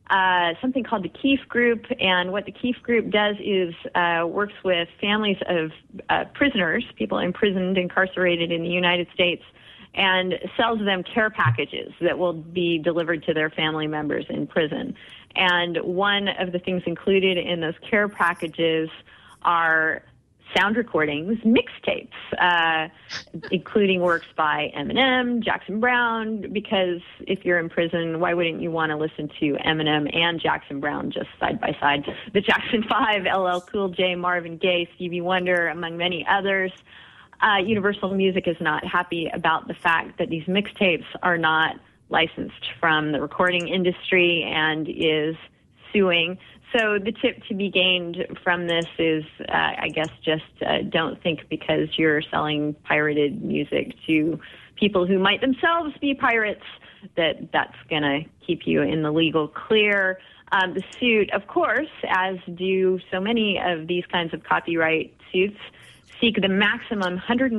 Speaker 8: something called the Keefe Group. And what the Keefe Group does is works with families of prisoners, people imprisoned, incarcerated in the United States, and sells them care packages that will be delivered to their family members in prison. And one of the things included in those care packages are sound recordings, mixtapes, including works by Eminem, Jackson Brown, because if you're in prison, why wouldn't you want to listen to Eminem and Jackson Brown just side by side? The Jackson 5, LL Cool J, Marvin Gaye, Stevie Wonder, among many others. Universal Music is not happy about the fact that these mixtapes are not licensed from the recording industry and is suing. So the tip to be gained from this is, I guess, just don't think because you're selling pirated music to people who might themselves be pirates that that's going to keep you in the legal clear. The suit, of course, as do so many of these kinds of copyright suits, seek the maximum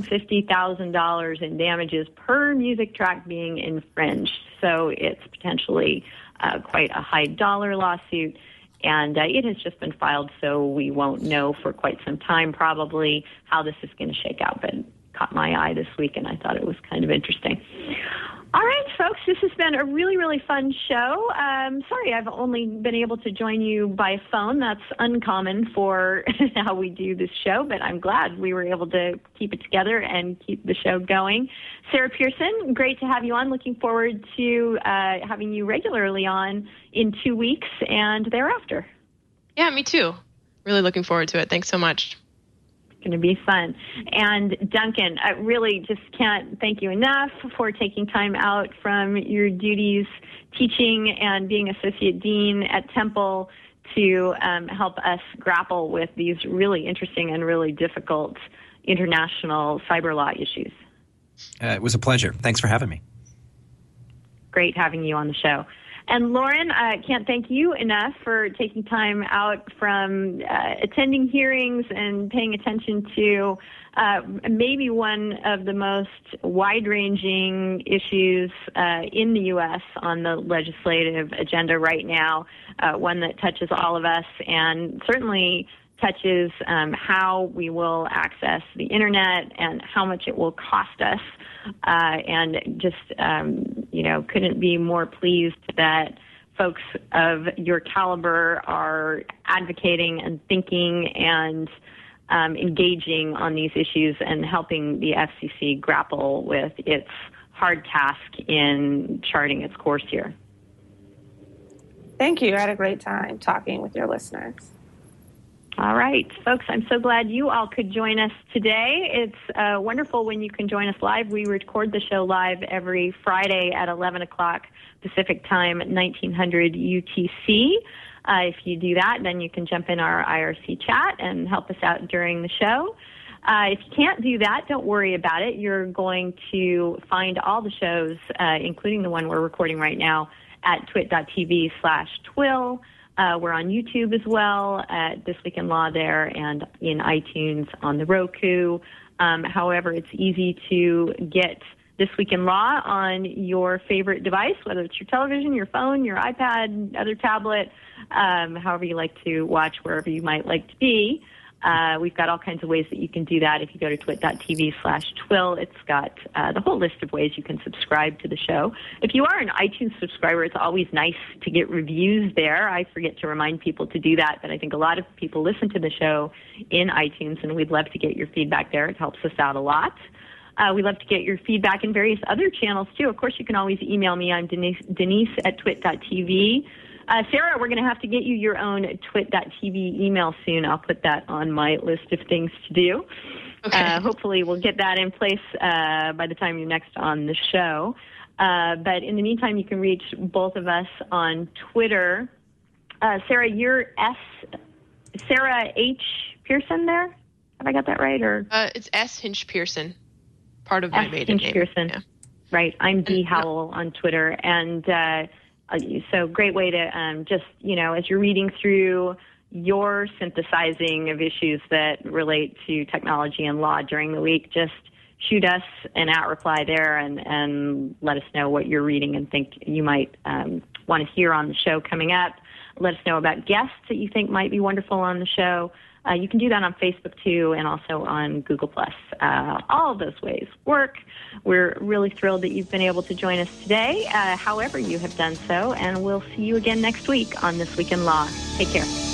Speaker 8: $150,000 in damages per music track being infringed. So it's potentially quite a high dollar lawsuit. And it has just been filed, so we won't know for quite some time probably how this is going to shake out. But it caught my eye this week, and I thought it was kind of interesting. All right, folks, this has been a really, really fun show. Sorry, I've only been able to join you by phone. That's uncommon for how we do this show, but I'm glad we were able to keep it together and keep the show going. Sarah Pearson, great to have you on. Looking forward to having you regularly on in 2 weeks and thereafter.
Speaker 7: Yeah, me too. Really looking forward to it. Thanks so much.
Speaker 8: Going to be fun. And Duncan, I really just can't thank you enough for taking time out from your duties teaching and being associate dean at Temple to help us grapple with these really interesting and really difficult international cyber law issues.
Speaker 5: It was a pleasure. Thanks for having me.
Speaker 8: Great having you on the show. And Lauren, I can't thank you enough for taking time out from attending hearings and paying attention to maybe one of the most wide-ranging issues in the U.S. on the legislative agenda right now, one that touches all of us and certainly touches how we will access the Internet and how much it will cost us. And just, couldn't be more pleased that folks of your caliber are advocating and thinking and engaging on these issues and helping the FCC grapple with its hard task in charting its course here.
Speaker 6: Thank you. I had a great time talking with your listeners.
Speaker 8: All right, folks, I'm so glad you all could join us today. It's wonderful when you can join us live. We record the show live every Friday at 11 o'clock Pacific Time, 1900 UTC. If you do that, then you can jump in our IRC chat and help us out during the show. If you can't do that, don't worry about it. You're going to find all the shows, including the one we're recording right now, at twit.tv/twill. We're on YouTube as well at This Week in Law there and in iTunes on the Roku. However, it's easy to get This Week in Law on your favorite device, whether it's your television, your phone, your iPad, other tablet, however you like to watch, wherever you might like to be. We've got all kinds of ways that you can do that. If you go to twit.tv/twill, it's got the whole list of ways you can subscribe to the show. If you are an iTunes subscriber, it's always nice to get reviews there. I forget to remind people to do that, but I think a lot of people listen to the show in iTunes, and we'd love to get your feedback there. It helps us out a lot. We'd love to get your feedback in various other channels, too. Of course, you can always email me. I'm Denise at twit.tv. Sarah, we're going to have to get you your own twit.tv email soon. I'll put that on my list of things to do. Okay. Hopefully we'll get that in place by the time you're next on the show. But in the meantime, you can reach both of us on Twitter. Sarah, you're Sarah H. Pearson there? Have I got that right? Or
Speaker 7: it's S. Hinch Pearson, part of my maiden name.
Speaker 8: Pearson. Yeah. Right. I'm D. Howell on Twitter. And so great way to as you're reading through your synthesizing of issues that relate to technology and law during the week, just shoot us an out reply there and let us know what you're reading and think you might want to hear on the show coming up. Let us know about guests that you think might be wonderful on the show. You can do that on Facebook, too, and also on Google+. All of those ways work. We're really thrilled that you've been able to join us today, however you have done so, and we'll see you again next week on This Week in Law. Take care.